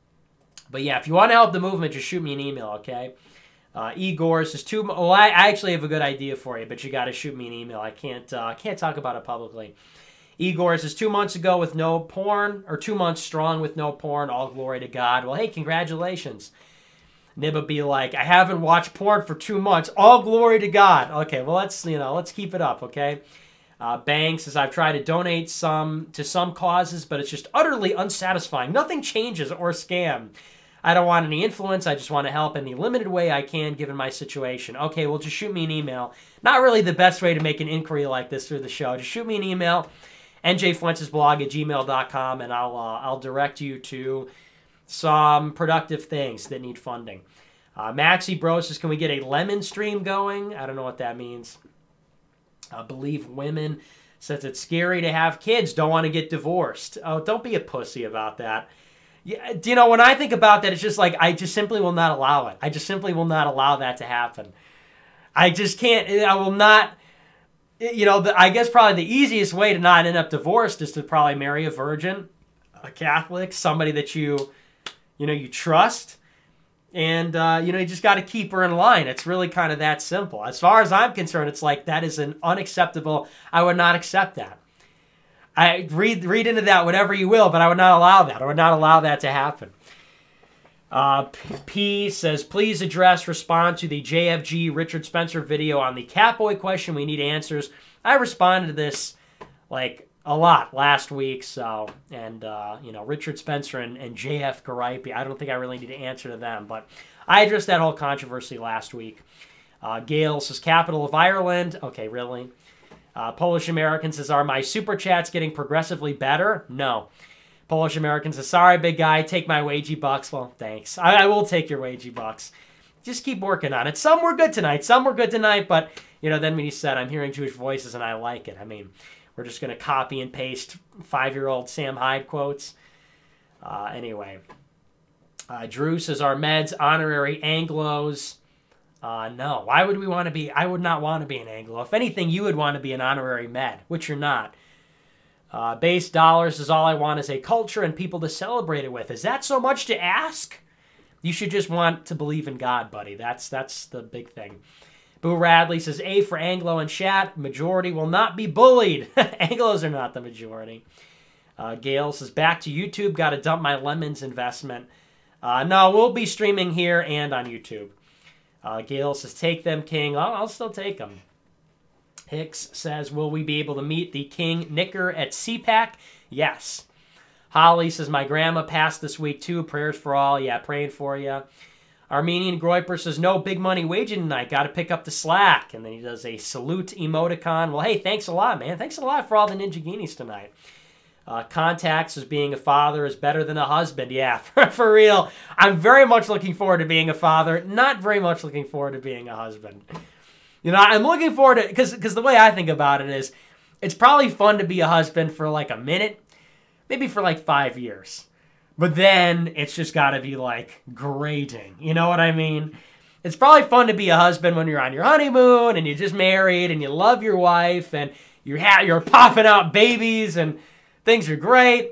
Speaker 1: But yeah, if you want to help the movement, just shoot me an email, okay? Uh, Igor says, two, oh, I, I actually have a good idea for you, but you got to shoot me an email. I can't, uh, can't talk about it publicly. Igor says, two months ago with no porn, or two months strong with no porn, all glory to God. Well, hey, congratulations. Nibba be like, I haven't watched porn for two months. All glory to God. Okay, well, let's, you know, let's keep it up, okay? Uh, Bang says, I've tried to donate some to some causes, but it's just utterly unsatisfying. Nothing changes or scam. I don't want any influence. I just want to help in the limited way I can, given my situation. Okay, well, just shoot me an email. Not really the best way to make an inquiry like this through the show. Just shoot me an email, n j fuentes blog at gmail dot com, and I'll, uh, I'll direct you to some productive things that need funding. Uh, Maxi Bro says, can we get a lemon stream going? I don't know what that means. I believe women says it's scary to have kids, don't want to get divorced. Oh, don't be a pussy about that. Yeah, you know, when I think about that, it's just like, I just simply will not allow it. I just simply will not allow that to happen. I just can't, I will not, you know, the, I guess probably the easiest way to not end up divorced is to probably marry a virgin, a Catholic, somebody that you, you know, you trust. And, uh, you know, you just got to keep her in line. It's really kind of that simple. As far as I'm concerned, it's like, that is an unacceptable, I would not accept that. I read read into that whatever you will, but I would not allow that. I would not allow that to happen. Uh, P says, please address, respond to the J F G Richard Spencer video on the Catboy question. We need answers. I responded to this, like, a lot last week, so, and, uh, you know, Richard Spencer and, and J F Garipe, I don't think I really need to answer to them, but I addressed that whole controversy last week. Uh, Gail says, capital of Ireland. Okay, really? Uh, Polish American says, are my super chats getting progressively better? No. Polish American says, sorry, big guy, take my wagey bucks. Well, thanks. I, I will take your wagey bucks. Just keep working on it. Some were good tonight. Some were good tonight, but, you know, then when you said, I'm hearing Jewish voices and I like it. I mean, we're just going to copy and paste five-year-old Sam Hyde quotes. Uh, anyway. Uh, Drew says, are meds honorary Anglos? Uh, no. Why would we want to be? I would not want to be an Anglo. If anything, you would want to be an honorary med, which you're not. Uh, base dollars is all I want is a culture and people to celebrate it with. Is that so much to ask? You should just want to believe in God, buddy. That's that's the big thing. Boo Radley says, A for Anglo and chat. Majority will not be bullied. Anglos are not the majority. Uh, Gail says, back to YouTube. Got to dump my Lemons investment. Uh, no, we'll be streaming here and on YouTube. Uh, Gail says, take them, King. I'll, I'll still take them. Hicks says, will we be able to meet the King Knicker at C PAC? Yes. Holly says, my grandma passed this week too. Prayers for all. Yeah, praying for you. Armenian Groiper says, no big money waging tonight. Got to pick up the slack. And then he does a salute emoticon. Well, hey, thanks a lot, man. Thanks a lot for all the Ninja Guineas tonight. Uh, contacts as being a father is better than a husband. Yeah, for, for real. I'm very much looking forward to being a father. Not very much looking forward to being a husband. You know, I'm looking forward to, because because the way I think about it is, it's probably fun to be a husband for like a minute, maybe for like five years. But then it's just got to be like grating. You know what I mean? It's probably fun to be a husband when you're on your honeymoon and you're just married and you love your wife and you're ha- you're popping out babies and things are great.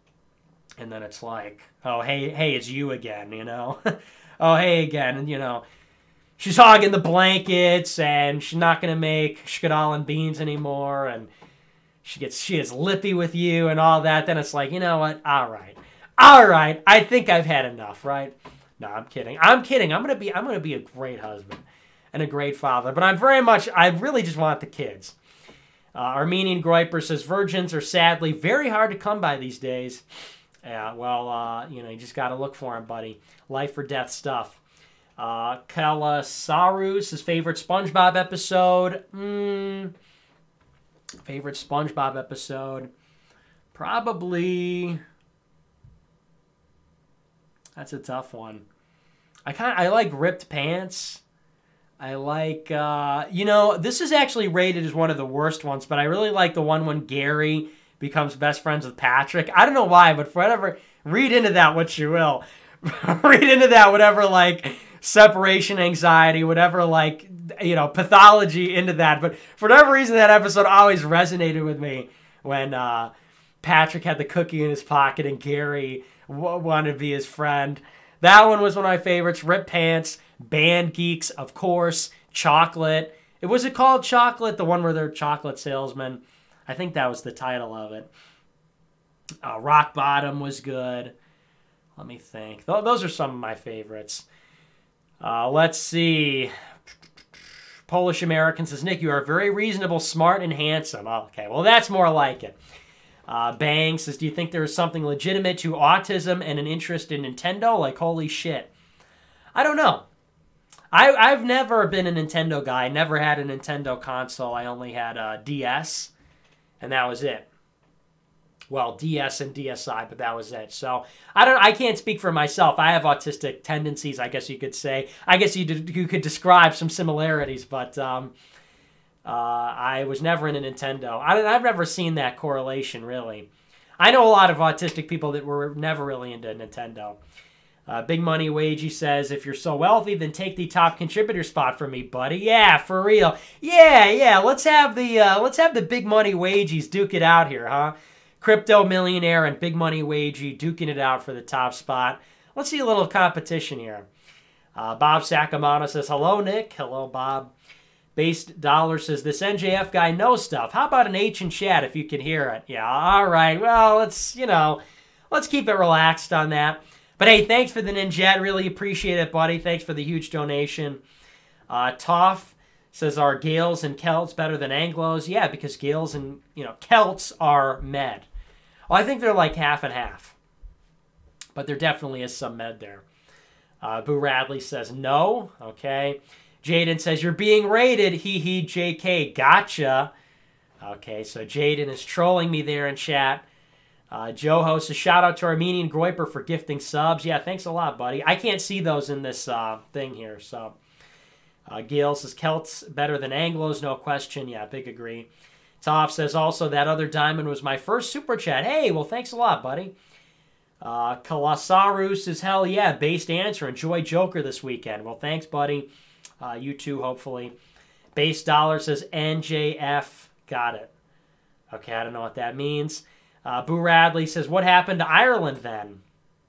Speaker 1: And then it's like, oh, hey, hey, it's you again, you know? Oh, hey, again, and you know, she's hogging the blankets and she's not going to make shkadal and beans anymore and she gets she is lippy with you and all that. Then it's like, you know what? All right. All right. I think I've had enough, right? No, I'm kidding. I'm kidding. I'm going to be I'm going to be a great husband and a great father, but I'm very much I really just want the kids. Uh, Armenian Groiper says, virgins are sadly very hard to come by these days. Yeah, well, uh, you know, you just got to look for them, buddy. Life or death stuff. Uh, Kella Sarus, his favorite SpongeBob episode. Mm, favorite SpongeBob episode. Probably. That's a tough one. I kind of I like Ripped Pants. I like, uh, you know, this is actually rated as one of the worst ones, but I really like the one when Gary becomes best friends with Patrick. I don't know why, but for whatever, read into that what you will. Read into that whatever, like, separation anxiety, whatever, like, you know, pathology into that. But for whatever reason, that episode always resonated with me when uh, Patrick had the cookie in his pocket and Gary w- wanted to be his friend. That one was one of my favorites. Rip Pants, Band Geeks, of course, Chocolate. It was it called Chocolate? The one where they're chocolate salesmen. I think that was the title of it. Uh, Rock Bottom was good. Let me think. Th- those are some of my favorites. Uh, let's see. Polish American says, Nick, you are very reasonable, smart, and handsome. Oh, okay, well, that's more like it. Uh, Bang says, do you think there is something legitimate to autism and an interest in Nintendo? Like, holy shit. I don't know. I, I've never been a Nintendo guy. I never had a Nintendo console. I only had a D S, and that was it. Well, D S and D S i, but that was it. So I don't. I can't speak for myself. I have autistic tendencies, I guess you could say. I guess you did, you could describe some similarities, but um, uh, I was never in a Nintendo. I, I've never seen that correlation, really. I know a lot of autistic people that were never really into Nintendo. Uh, Big Money Wagey says, if you're so wealthy, then take the top contributor spot from me, buddy. Yeah, for real. Yeah, yeah. Let's have the uh, let's have the Big Money Wagies duke it out here, huh? Crypto Millionaire and Big Money Wagey duking it out for the top spot. Let's see a little competition here. Uh, Bob Sacamano says, hello, Nick. Hello, Bob. Based Dollar says, this N J F guy knows stuff. How about an H in chat if you can hear it? Yeah, all right. Well, let's, you know, let's keep it relaxed on that. But hey, thanks for the Ninjet. Really appreciate it, buddy. Thanks for the huge donation. Uh, Toff says, are Gales and Celts better than Anglos? Yeah, because Gales and, you know, Celts are med. Well, I think they're like half and half. But there definitely is some med there. Uh, Boo Radley says, no. Okay. Jaden says, you're being rated. Hee hee, J K. Gotcha. Okay, so Jaden is trolling me there in chat. Uh, Joe hosts a shout out to Armenian Groiper for gifting subs. Yeah, thanks a lot, buddy. I can't see those in this uh, thing here. So, uh, Gail says Celts better than Anglos, no question. Yeah, big agree. Toff says also that other diamond was my first super chat. Hey, well, thanks a lot, buddy. Uh, Kalasaru says hell yeah, based answer. Enjoy Joker this weekend. Well, thanks, buddy. Uh, you too, hopefully. Base Dollar says N J F. Got it. Okay, I don't know what that means. Uh, Boo Radley says, what happened to Ireland then?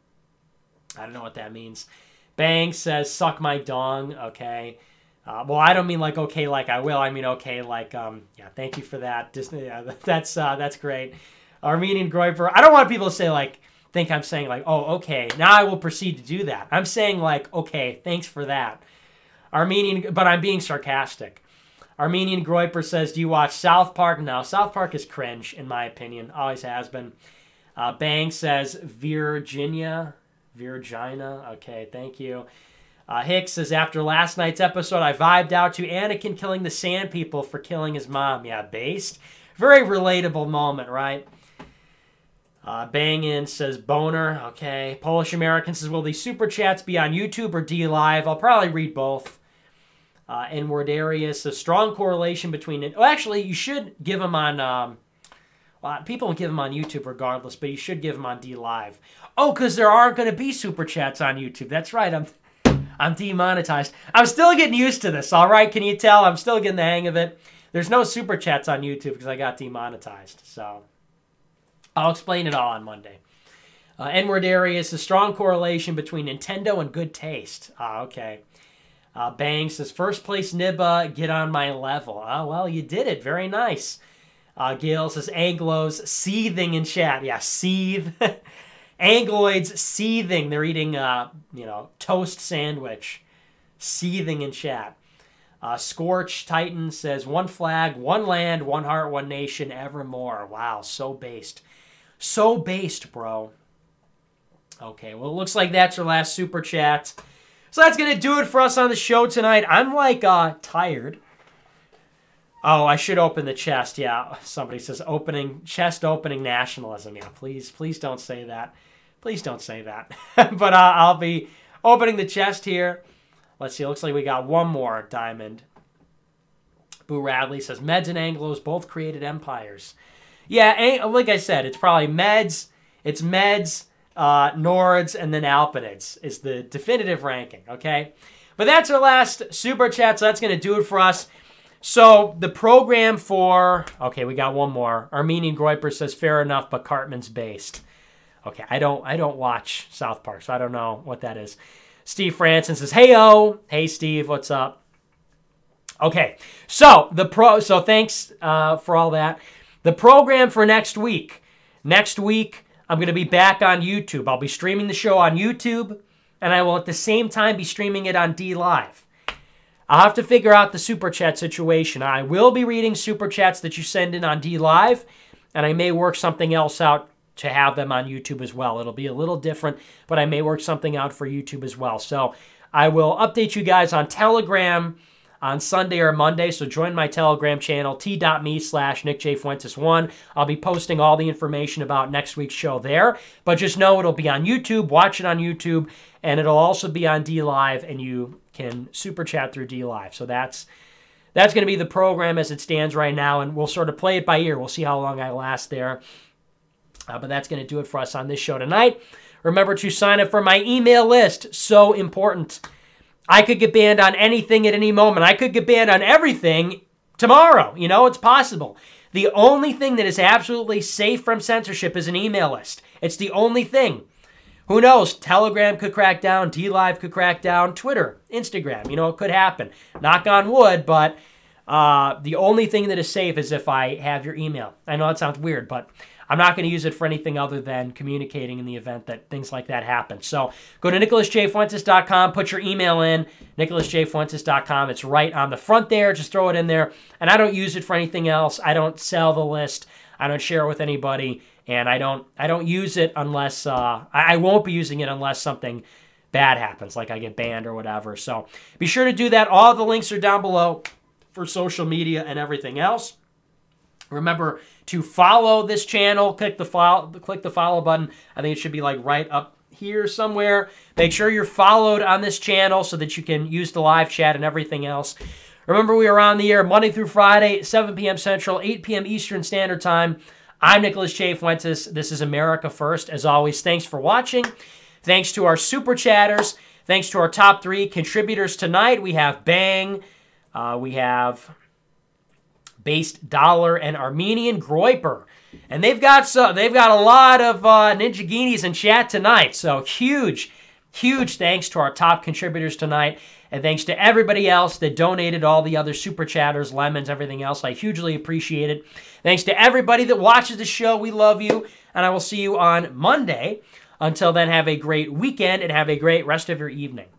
Speaker 1: I don't know what that means. Bang says, suck my dong. Okay. Uh, well, I don't mean like okay like I will. I mean okay like, um, yeah, thank you for that. Disney, yeah, that's uh, that's great. Armenian Groiper. I don't want people to say like, think I'm saying like, oh, okay, now I will proceed to do that. I'm saying like, okay, thanks for that. Armenian, but I'm being sarcastic. Armenian Groiper says, do you watch South Park? No, South Park is cringe, in my opinion. Always has been. Uh, Bang says, Virginia. Virginia. Okay, thank you. Uh, Hicks says, after last night's episode, I vibed out to Anakin killing the Sand People for killing his mom. Yeah, based. Very relatable moment, right? Uh, Bang In says, boner. Okay. Polish American says, will these super chats be on YouTube or D Live? I'll probably read both. Uh, N-word area says strong correlation between it. Well, actually, you should give them on. Um, well, people will give them on YouTube regardless, but you should give them on D Live. Oh, because there aren't going to be super chats on YouTube. That's right. I'm, I'm demonetized. I'm still getting used to this. All right, can you tell? I'm still getting the hang of it. There's no super chats on YouTube because I got demonetized. So I'll explain it all on Monday. Uh, N-word area is a strong correlation between Nintendo and good taste. Ah, okay. Uh, Bang says, first place Nibba, get on my level. Oh, well, you did it. Very nice. Uh, Gail says, Anglos seething in chat. Yeah, seethe. Angloids seething. They're eating, uh, you know, toast sandwich. Seething in chat. Uh, Scorch Titan says, one flag, one land, one heart, one nation, evermore. Wow, so based. So based, bro. Okay, well, it looks like that's your last super chat. So that's going to do it for us on the show tonight. I'm like uh, tired. Oh, I should open the chest. Yeah, somebody says opening chest opening nationalism. Yeah, please, please don't say that. Please don't say that. But uh, I'll be opening the chest here. Let's see. It looks like we got one more diamond. Boo Radley says Meds and Anglos both created empires. Yeah, like I said, it's probably Meds. It's Meds. Uh, Nords, and then Alpinids is the definitive ranking, okay? But that's our last Super Chat, so that's going to do it for us. So the program for, okay, we got one more. Armenian Groiper says, fair enough, but Cartman's based. Okay, I don't I don't watch South Park, so I don't know what that is. Steve Franson says, hey-o. Hey, Steve, what's up? Okay, so the pro. So thanks uh, for all that. The program for next week. Next week, I'm going to be back on YouTube. I'll be streaming the show on YouTube, and I will at the same time be streaming it on D Live. I'll have to figure out the Super Chat situation. I will be reading Super Chats that you send in on D Live, and I may work something else out to have them on YouTube as well. It'll be a little different, but I may work something out for YouTube as well. So I will update you guys on Telegram on Sunday or Monday, so join my Telegram channel, t.me slash nickjfuentes1. I'll be posting all the information about next week's show there, but just know it'll be on YouTube, watch it on YouTube, and it'll also be on D Live, and you can Super Chat through D Live. So that's that's going to be the program as it stands right now, and we'll sort of play it by ear. We'll see how long I last there. Uh, but that's going to do it for us on this show tonight. Remember to sign up for my email list. So important. I could get banned on anything at any moment. I could get banned on everything tomorrow. You know, it's possible. The only thing that is absolutely safe from censorship is an email list. It's the only thing. Who knows? Telegram could crack down. D Live could crack down. Twitter, Instagram. You know, it could happen. Knock on wood, but uh, the only thing that is safe is if I have your email. I know that sounds weird, but I'm not going to use it for anything other than communicating in the event that things like that happen. So go to nicholas j fuentes dot com, put your email in, nicholas j fuentes dot com. It's right on the front there. Just throw it in there. And I don't use it for anything else. I don't sell the list. I don't share it with anybody. And I don't I don't use it unless, uh, I, I won't be using it unless something bad happens, like I get banned or whatever. So be sure to do that. All the links are down below for social media and everything else. Remember to follow this channel. Click the follow, click the follow button. I think it should be like right up here somewhere. Make sure you're followed on this channel so that you can use the live chat and everything else. Remember, we are on the air Monday through Friday, seven p.m. Central, eight p.m. Eastern Standard Time. I'm Nicholas J. Fuentes. This is America First. As always, thanks for watching. Thanks to our super chatters. Thanks to our top three contributors tonight. We have Bang. Uh, we have Based Dollar and Armenian Groiper. And they've got so they've got a lot of uh, Ninja Guineas in chat tonight. So huge, huge thanks to our top contributors tonight. And thanks to everybody else that donated, all the other super chatters, lemons, everything else. I hugely appreciate it. Thanks to everybody that watches the show. We love you. And I will see you on Monday. Until then, have a great weekend and have a great rest of your evening.